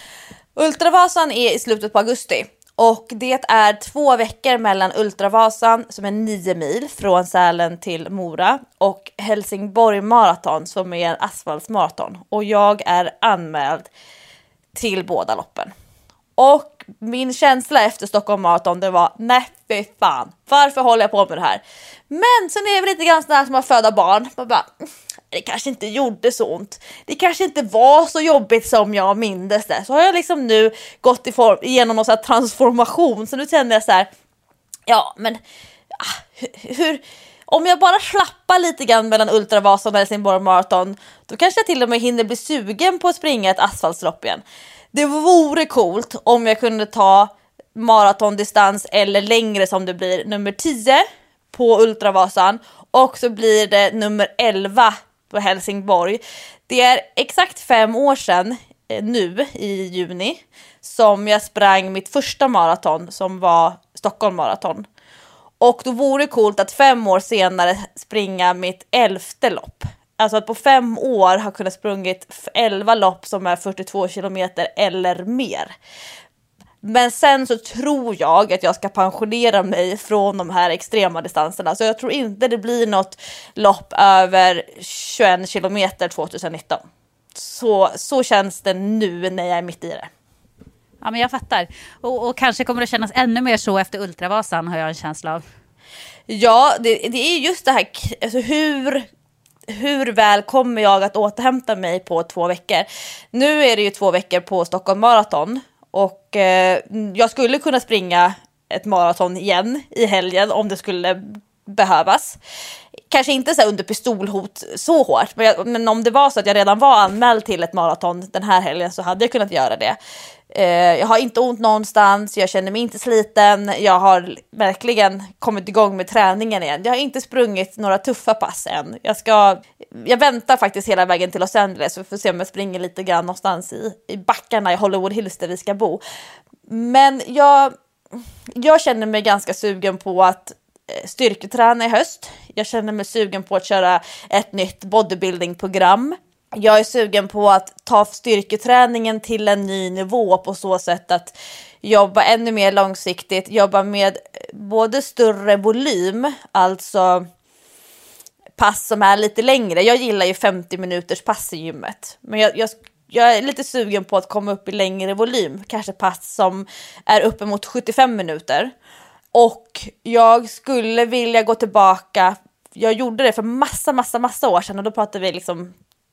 Ultravasan är i slutet på augusti. Och det är 2 veckor mellan Ultravasan som är 9 mil från Sälen till Mora och Helsingborg maraton som är en asfaltsmaraton. Och jag är anmäld till båda loppen. Och min känsla efter Stockholm maraton, det var nej fy fan, varför håller jag på med det här? Men sen är det väl lite grann sådär som att föda barn. Man bara, det kanske inte gjorde så ont. Det kanske inte var så jobbigt som jag mindes det. Så har jag liksom nu gått igenom någon sån här transformation. Så nu känner jag så här, ja men hur... Om jag bara slappar lite grann mellan Ultravasan och Helsingborg maraton, då kanske jag till och med hinner bli sugen på att springa ett asfaltslopp igen. Det vore coolt om jag kunde ta maratondistans eller längre som det blir nummer 10 på Ultravasan och så blir det nummer 11 på Helsingborg. Det är exakt 5 år sedan nu i juni som jag sprang mitt första maraton som var Stockholm maraton. Och då vore det coolt att 5 år senare springa mitt 11:e lopp. Alltså att på 5 år har kunnat sprungit 11 lopp som är 42 kilometer eller mer. Men sen så tror jag att jag ska pensionera mig från de här extrema distanserna. Så jag tror inte det blir något lopp över 21 kilometer 2019. Så känns det nu när jag är mitt i det. Ja, men jag fattar. Och kanske kommer det kännas ännu mer så efter Ultravasan, har jag en känsla av. Ja, det är just det här, alltså hur väl kommer jag att återhämta mig på 2 veckor? Nu är det ju 2 veckor på Stockholm maraton och jag skulle kunna springa ett maraton igen i helgen om det skulle behövas. Kanske inte så under pistolhot så hårt, men om det var så att jag redan var anmäld till ett maraton den här helgen så hade jag kunnat göra det. Jag har inte ont någonstans, jag känner mig inte sliten, jag har verkligen kommit igång med träningen igen. Jag har inte sprungit några tuffa pass än. Jag väntar faktiskt hela vägen till Los Angeles så vi får se om jag springer lite grann någonstans i backarna i Hollywood Hills där vi ska bo. Men jag känner mig ganska sugen på att styrketräna i höst. Jag känner mig sugen på att köra ett nytt bodybuilding-program. Jag är sugen på att ta styrketräningen till en ny nivå på så sätt att jobba ännu mer långsiktigt, jobba med både större volym, alltså pass som är lite längre. Jag gillar ju 50 minuters pass i gymmet, men jag är lite sugen på att komma upp i längre volym, kanske pass som är uppemot 75 minuter. Och jag skulle vilja gå tillbaka, jag gjorde det för massa år sedan och då pratade vi liksom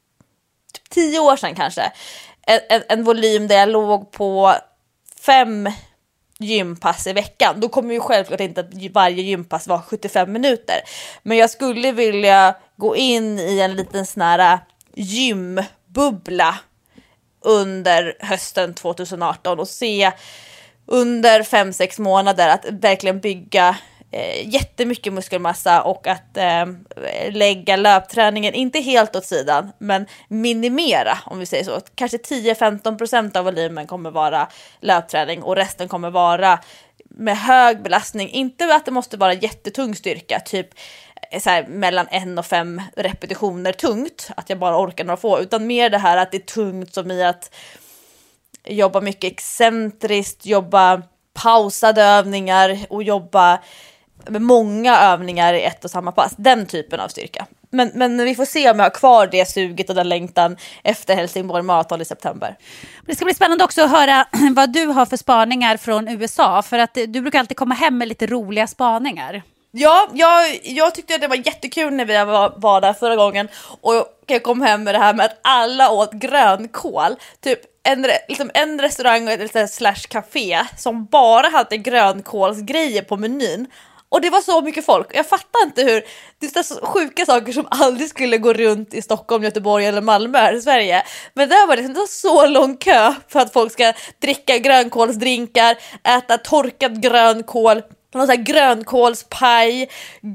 10 år sedan kanske, en volym där jag låg på gympass i veckan. Då kommer ju självklart inte varje gympass vara 75 minuter. Men jag skulle vilja gå in i en liten sån här gymbubbla under hösten 2018 och se under 5-6 månader att verkligen bygga jättemycket muskelmassa och att lägga löpträningen inte helt åt sidan men minimera, om vi säger så. Kanske 10-15% av volymen kommer vara löpträning och resten kommer vara med hög belastning. Inte att det måste vara jättetung styrka, typ så här, mellan 1 och 5 repetitioner tungt, att jag bara orkar några få, utan mer det här att det är tungt som i att jobba mycket excentriskt, jobba pausade övningar och jobba med många övningar i ett och samma pass. Den typen av styrka. Men vi får se om jag har kvar det suget och den längtan efter Helsingborg Marathon i september. Det ska bli spännande också att höra vad du har för spaningar från USA. För att du brukar alltid komma hem med lite roliga spaningar. Ja, jag tyckte att det var jättekul när vi var där förra gången. Och jag kom hem med det här med att alla åt grönkål. Typ en restaurang eller slash café som bara hade grönkålsgrejer på menyn. Och det var så mycket folk. Jag fattar inte hur det är så sjuka saker som aldrig skulle gå runt i Stockholm, Göteborg eller Malmö här i Sverige. Men där var det så lång kö för att folk ska dricka grönkålsdrinkar, äta torkad grönkål, någon sån här grönkålspaj,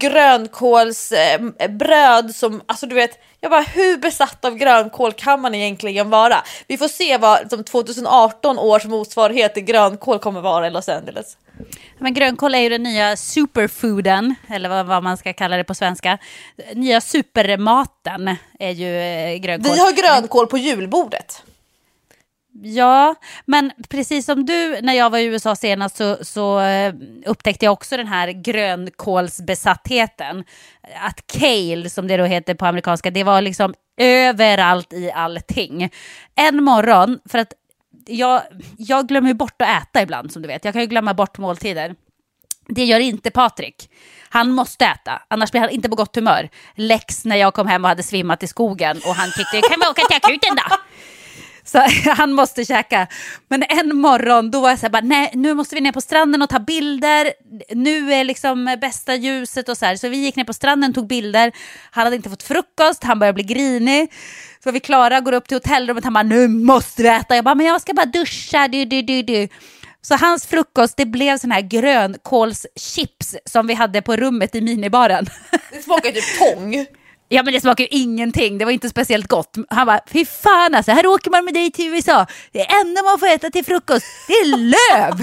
grönkålsbröd som, alltså du vet, jag bara, hur besatt av grönkål kan man egentligen vara? Vi får se vad som 2018 års motsvarighet till grönkål kommer vara i Los Angeles. Men grönkål är ju den nya superfooden, eller vad man ska kalla det på svenska. Nya supermaten är ju grönkål. Vi har grönkål på julbordet. Ja, men precis som du, när jag var i USA senast så upptäckte jag också den här grönkålsbesattheten. Att kale, som det då heter på amerikanska, det var liksom överallt i allting. En morgon, för att jag glömmer bort att äta ibland, som du vet. Jag kan ju glömma bort måltider. Det gör inte Patrik. Han måste äta, annars blir han inte på gott humör. Lex när jag kom hem och hade svimmat i skogen och han tyckte, kan vi åka till akuten då? Så han måste käka. Men en morgon då var jag så här, bara, nej, nu måste vi ner på stranden och ta bilder. Nu är liksom bästa ljuset och så här. Så vi gick ner på stranden och tog bilder. Han hade inte fått frukost, han började bli grinig. Så vi Klara går upp till hotellrummet, han bara, nu måste vi äta. Jag bara, men jag ska bara duscha. Så hans frukost, det blev sån här grönkålschips som vi hade på rummet i minibaren. Det smakar typ tång. Ja, men det smakar ju ingenting. Det var inte speciellt gott. Han bara, fy fan alltså, här åker man med dig till USA. Det enda man får äta till frukost, det är löv.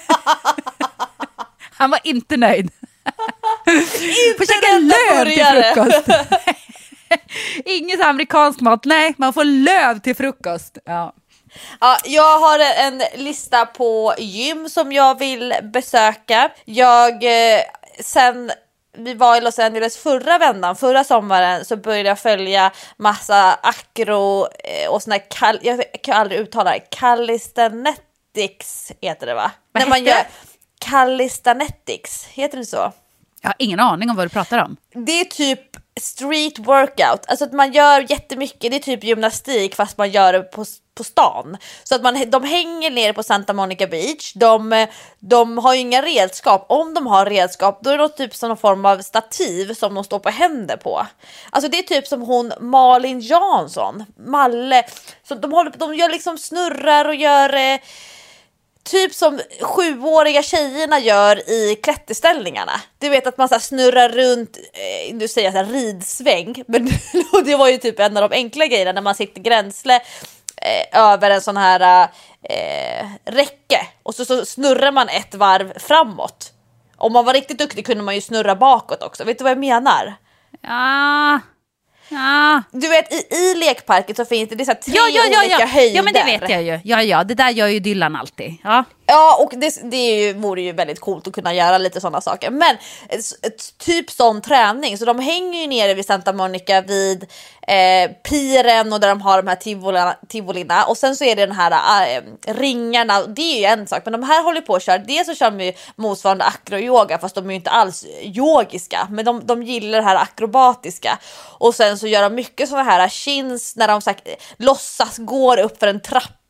Han var inte nöjd. Får käka löv till frukost. Inget amerikansk mat, nej, man får löv till frukost. Ja, jag har en lista på gym som jag vill besöka. Sen vi var i Los Angeles förra sommaren, så började jag följa massa acro och såna här jag kan aldrig uttala det. Calisthenics heter det, va? När man gör calisthenics, heter det så? Jag har ingen aning om vad du pratar om. Det är typ street workout, alltså att man gör jättemycket, det är typ gymnastik fast man gör det på stan. Så att de hänger ner på Santa Monica Beach, de har ju inga redskap. Om de har redskap, då är det typ som någon form av stativ som de står på händer på. Alltså det är typ som hon Malin Jansson, Malle, så de gör liksom snurrar och gör typ som 7-åriga tjejerna gör i klätterställningarna. Du vet att man så här snurrar runt, du säger så här ridsväng, men det var ju typ en av de enkla grejerna när man sitter gränsle över en sån här räcke och så snurrar man ett varv framåt. Om man var riktigt duktig kunde man ju snurra bakåt också. Vet du vad jag menar? Ja. Du vet, i lekparken så finns det så här 3 olika höjder. Ja, men det vet jag ju. Ja, det där gör ju Dylan alltid. Ja, och det vore ju väldigt coolt att kunna göra lite sådana saker. Men typ sån träning. Så de hänger ju nere vid Santa Monica vid piren och där de har de här tivolina. Och sen så är det den här ringarna. Det är ju en sak. Men de här håller på att köra. Dels så kör de ju motsvarande acro-yoga, fast de är ju inte alls yogiska. Men de gillar det här akrobatiska. Och sen så gör de mycket sådana här chins när de låtsas går upp för en trappa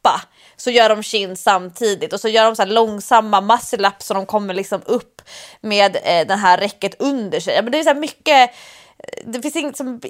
hoppa så gör de chins samtidigt och så gör de så här långsamma muscle ups så de kommer liksom upp med den här räcket under sig. Men det är så här mycket, det finns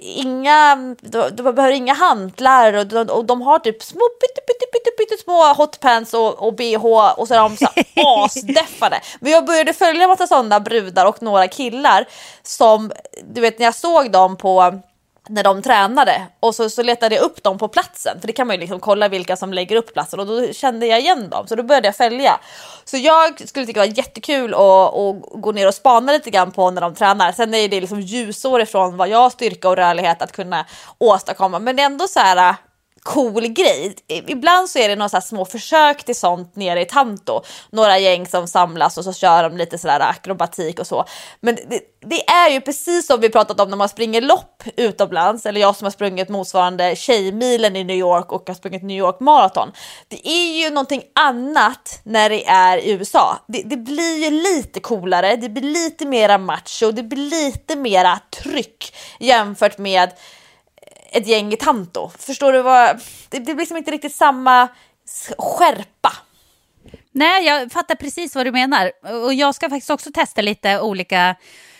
de behöver inga hantlar och de har typ små pytte små hotpants och bh och så är de så asdeffade. Men jag började följa en massa sådana brudar och några killar som, du vet, när jag såg dem när de tränade och så letade jag upp dem på platsen, för det kan man ju liksom kolla vilka som lägger upp platsen, och då kände jag igen dem, så då började jag följa. Så jag skulle tycka det var jättekul att gå ner och spana lite grann på när de tränar. Sen är det liksom ljusår ifrån vad jag har styrka och rörlighet att kunna åstadkomma, men det är ändå så här cool grej. Ibland så är det några så här små försök till sånt nere i Tanto. Några gäng som samlas och så kör de lite sådär akrobatik och så. Men det är ju precis som vi pratat om när man springer lopp utomlands. Eller jag som har sprungit motsvarande Tjejmilen i New York och har sprungit New York Marathon. Det är ju någonting annat när det är i USA. Det blir ju lite coolare. Det blir lite mera macho. Det blir lite mera tryck jämfört med ett gäng i Tanto. Förstår du vad? Det blir liksom inte riktigt samma skärpa. Nej, jag fattar precis vad du menar. Och jag ska faktiskt också testa lite olika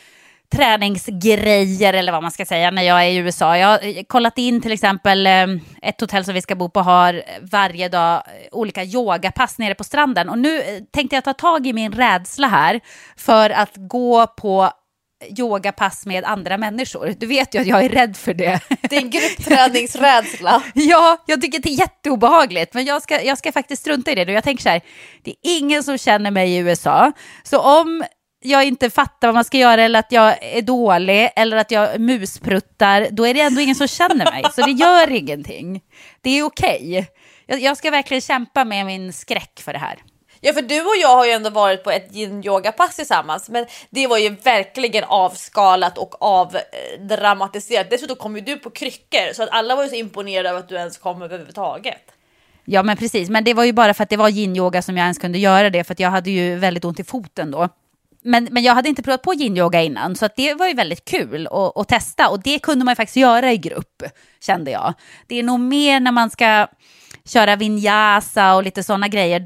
träningsgrejer eller vad man ska säga när jag är i USA. Jag har kollat in till exempel ett hotell som vi ska bo på har varje dag olika yogapass nere på stranden. Och nu tänkte jag ta tag i min rädsla här för att gå på yogapass med andra människor. Du vet ju att jag är rädd för det. Det är en gruppträningsrädsla. Ja, jag tycker det är jätteobehagligt. Men jag ska faktiskt strunta i det. Och jag tänker så här, det är ingen som känner mig i USA. Så om jag inte fattar vad man ska göra eller att jag är dålig eller att jag muspruttar, då är det ändå ingen som känner mig. Så det gör ingenting. Det är okej. Jag ska verkligen kämpa med min skräck för det här. Ja, för du och jag har ju ändå varit på ett yin-yoga-pass tillsammans, men det var ju verkligen avskalat och avdramatiserat. Dessutom kom ju du på kryckor, så att alla var ju så imponerade av att du ens kom överhuvudtaget. Ja, men precis. Men det var ju bara för att det var yin-yoga som jag ens kunde göra det, för att jag hade ju väldigt ont i foten då. Men jag hade inte provat på yin-yoga innan, så att det var ju väldigt kul att testa. Och det kunde man ju faktiskt göra i grupp, kände jag. Det är nog mer när man ska köra vinyasa och lite sådana grejer.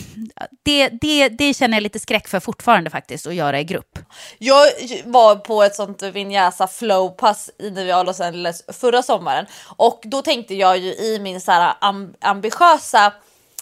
Det känner jag lite skräck för fortfarande faktiskt, att göra i grupp. Jag var på ett sånt vinyasa flow-pass i Los Angeles förra sommaren. Och då tänkte jag ju i min så här ambitiösa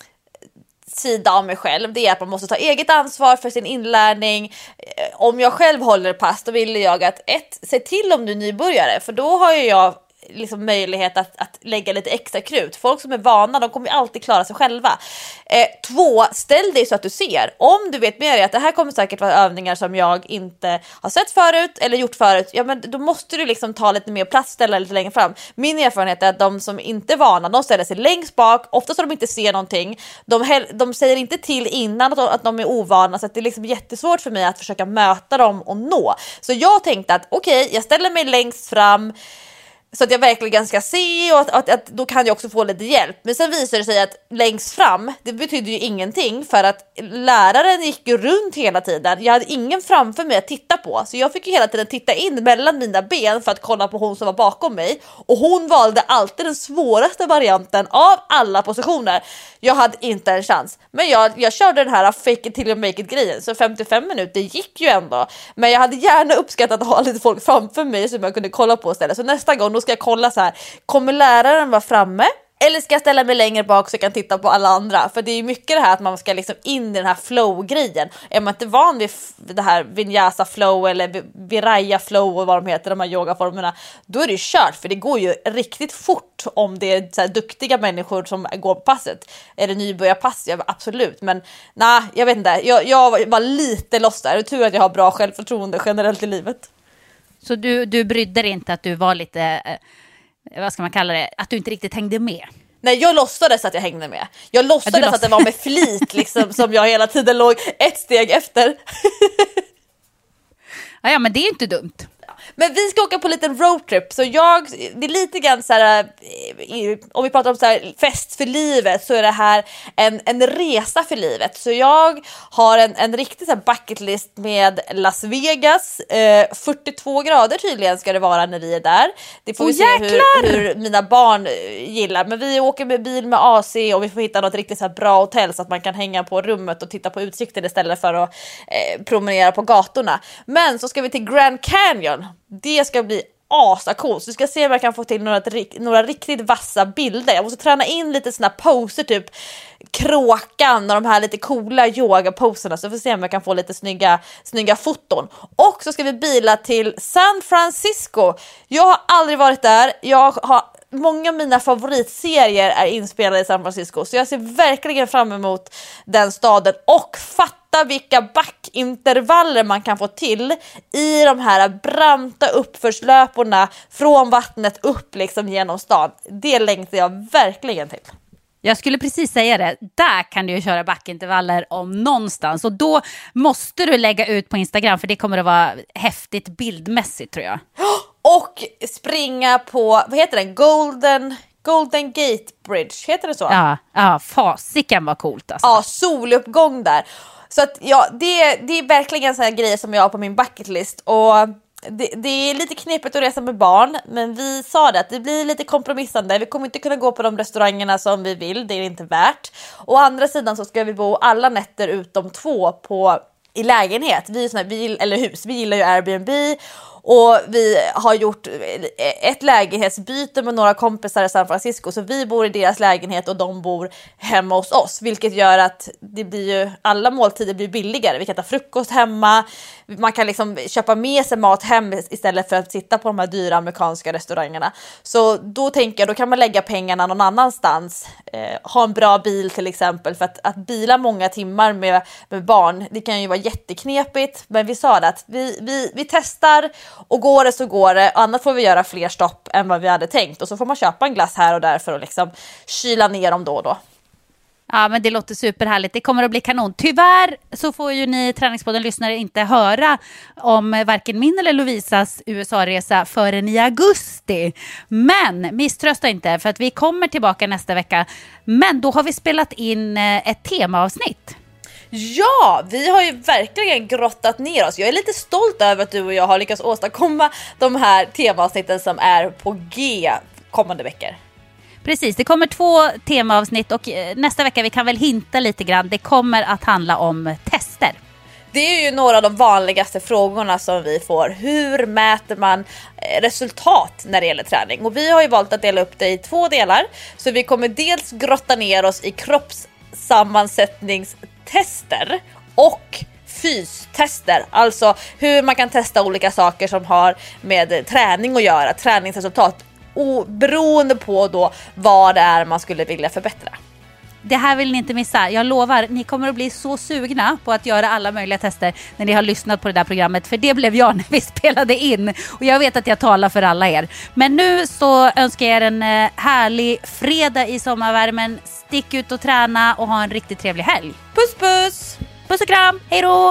sida av mig själv, det är att man måste ta eget ansvar för sin inlärning. Om jag själv håller pass, då vill jag att se till om du är nybörjare, för då har ju jag liksom möjlighet att lägga lite extra krut. Folk som är vana, de kommer alltid klara sig själva. 2, ställ dig så att du ser. Om du vet med dig att det här kommer säkert vara övningar som jag inte har sett förut eller gjort förut, ja, men då måste du liksom ta lite mer plats, ställa lite längre fram. Min erfarenhet är att de som inte är vana, de ställer sig längst bak, ofta så de inte ser någonting. De säger inte till innan att de är ovana, så att det är liksom jättesvårt för mig att försöka möta dem och nå. Så jag tänkte att okej, jag ställer mig längst fram så att jag verkligen ska se, och att då kan jag också få lite hjälp. Men sen visar det sig att längst fram, det betyder ju ingenting, för att läraren gick ju runt hela tiden. Jag hade ingen framför mig att titta på, så jag fick ju hela tiden titta in mellan mina ben för att kolla på hon som var bakom mig. Och hon valde alltid den svåraste varianten av alla positioner. Jag hade inte en chans. Men jag körde den här fake it till you make it grejen, så 55 minuter gick ju ändå. Men jag hade gärna uppskattat att ha lite folk framför mig som jag kunde kolla på istället. Så nästa gång då ska jag kolla så här, kommer läraren vara framme? Eller ska jag ställa mig längre bak så jag kan titta på alla andra? För det är ju mycket det här att man ska liksom in i den här flow-grejen. Är man inte van vid det här vinyasa flow eller viraya flow och vad de heter, de här yogaformerna, då är det ju kört. För det går ju riktigt fort om det är så här duktiga människor som går på passet. Är det nybörjarpass? Ja, absolut. Men nej, jag vet inte. Jag var lite lost där. Det är tur att jag har bra självförtroende generellt i livet. Så du brydde dig inte att du var lite, vad ska man kalla det, att du inte riktigt hängde med? Nej, jag låtsades att jag hängde med. Jag låtsades att det var med flit liksom, som jag hela tiden låg ett steg efter. Ja, men det är inte dumt. Men vi ska åka på en liten roadtrip, så det är lite grann så här om vi pratar om så här, fest för livet, så är det här en resa för livet. Så jag har en riktig så här bucket list med Las Vegas. 42 grader tydligen ska det vara när vi är där. Det får vi se hur mina barn gillar. Men vi åker med bil med AC och vi får hitta något riktigt så här bra hotell så att man kan hänga på rummet och titta på utsikten istället för att promenera på gatorna. Men så ska vi till Grand Canyon. Det ska bli asacoolt. Så vi ska se om jag kan få till några riktigt vassa bilder. Jag måste träna in lite såna poser, typ kråkan och de här lite coola yogaposerna, så får vi se om jag kan få lite snygga foton. Och så ska vi bila till San Francisco. Jag har aldrig varit där. Många av mina favoritserier är inspelade i San Francisco, så jag ser verkligen fram emot den staden. Och fatta vilka backintervaller man kan få till i de här branta uppförslöporna från vattnet upp liksom genom stan. Det längtar jag verkligen till. Jag skulle precis säga det. Där kan du ju köra backintervaller om någonstans. Och då måste du lägga ut på Instagram, för det kommer att vara häftigt bildmässigt, tror jag. Och springa på, vad heter den? Golden Gate Bridge, heter det så? Ja, fasiken var coolt alltså. Ja, soluppgång där. Så att ja, det är verkligen såna här grejer som jag har på min bucket list. Och det är lite knepigt att resa med barn, men vi sa det att det blir lite kompromissande. Vi kommer inte kunna gå på de restaurangerna som vi vill, det är inte värt. Å andra sidan så ska vi bo alla nätter utom 2 i lägenhet. Eller hus, vi gillar ju Airbnb. Och vi har gjort ett lägenhetsbyte med några kompisar i San Francisco. Så vi bor i deras lägenhet och de bor hemma hos oss. Vilket gör att det blir ju, alla måltider blir billigare. Vi kan ta frukost hemma. Man kan liksom köpa med sig mat hem istället för att sitta på de här dyra amerikanska restaurangerna. Så då tänker jag, då kan man lägga pengarna någon annanstans. Ha en bra bil till exempel. För att bila många timmar med barn, det kan ju vara jätteknepigt. Men vi sa det att vi testar. Och går det så går det. Annars får vi göra fler stopp än vad vi hade tänkt. Och så får man köpa en glass här och där för att liksom kyla ner dem då och då. Ja, men det låter superhärligt. Det kommer att bli kanon. Tyvärr så får ju ni Träningspodden-lyssnare inte höra om varken min eller Lovisas USA-resa förrän i augusti. Men misströsta inte, för att vi kommer tillbaka nästa vecka. Men då har vi spelat in ett temaavsnitt. Ja, vi har ju verkligen grottat ner oss. Jag är lite stolt över att du och jag har lyckats åstadkomma de här temaavsnitten som är på G kommande veckor. Precis, det kommer 2 temaavsnitt och nästa vecka, vi kan väl hinta lite grann, det kommer att handla om tester. Det är ju några av de vanligaste frågorna som vi får. Hur mäter man resultat när det gäller träning? Och vi har ju valt att dela upp det i 2 delar. Så vi kommer dels grotta ner oss i kroppssammansättningstester och fystester, alltså hur man kan testa olika saker som har med träning att göra, träningsresultat, och beroende på då vad det är man skulle vilja förbättra. Det här vill ni inte missa. Jag lovar, ni kommer att bli så sugna på att göra alla möjliga tester när ni har lyssnat på det där programmet. För det blev jag när vi spelade in. Och jag vet att jag talar för alla er. Men nu så önskar jag er en härlig fredag i sommarvärmen. Stick ut och träna och ha en riktigt trevlig helg. Puss puss! Puss och kram, hej då!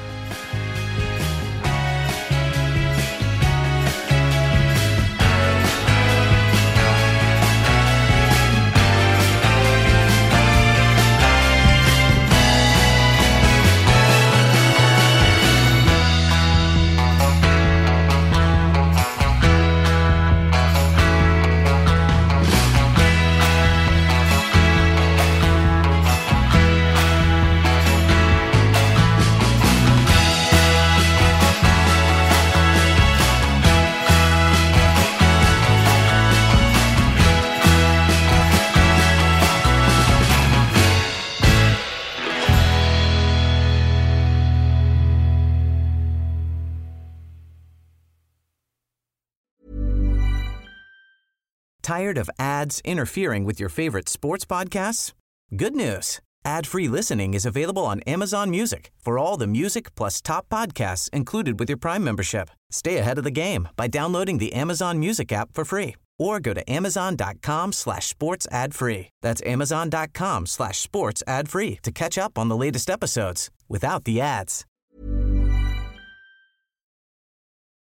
Tired of ads interfering with your favorite sports podcasts? Good news. Ad-free listening is available on Amazon Music for all the music plus top podcasts included with your Prime membership. Stay ahead of the game by downloading the Amazon Music app for free or go to amazon.com/sports ad free. That's amazon.com/sports ad free to catch up on the latest episodes without the ads.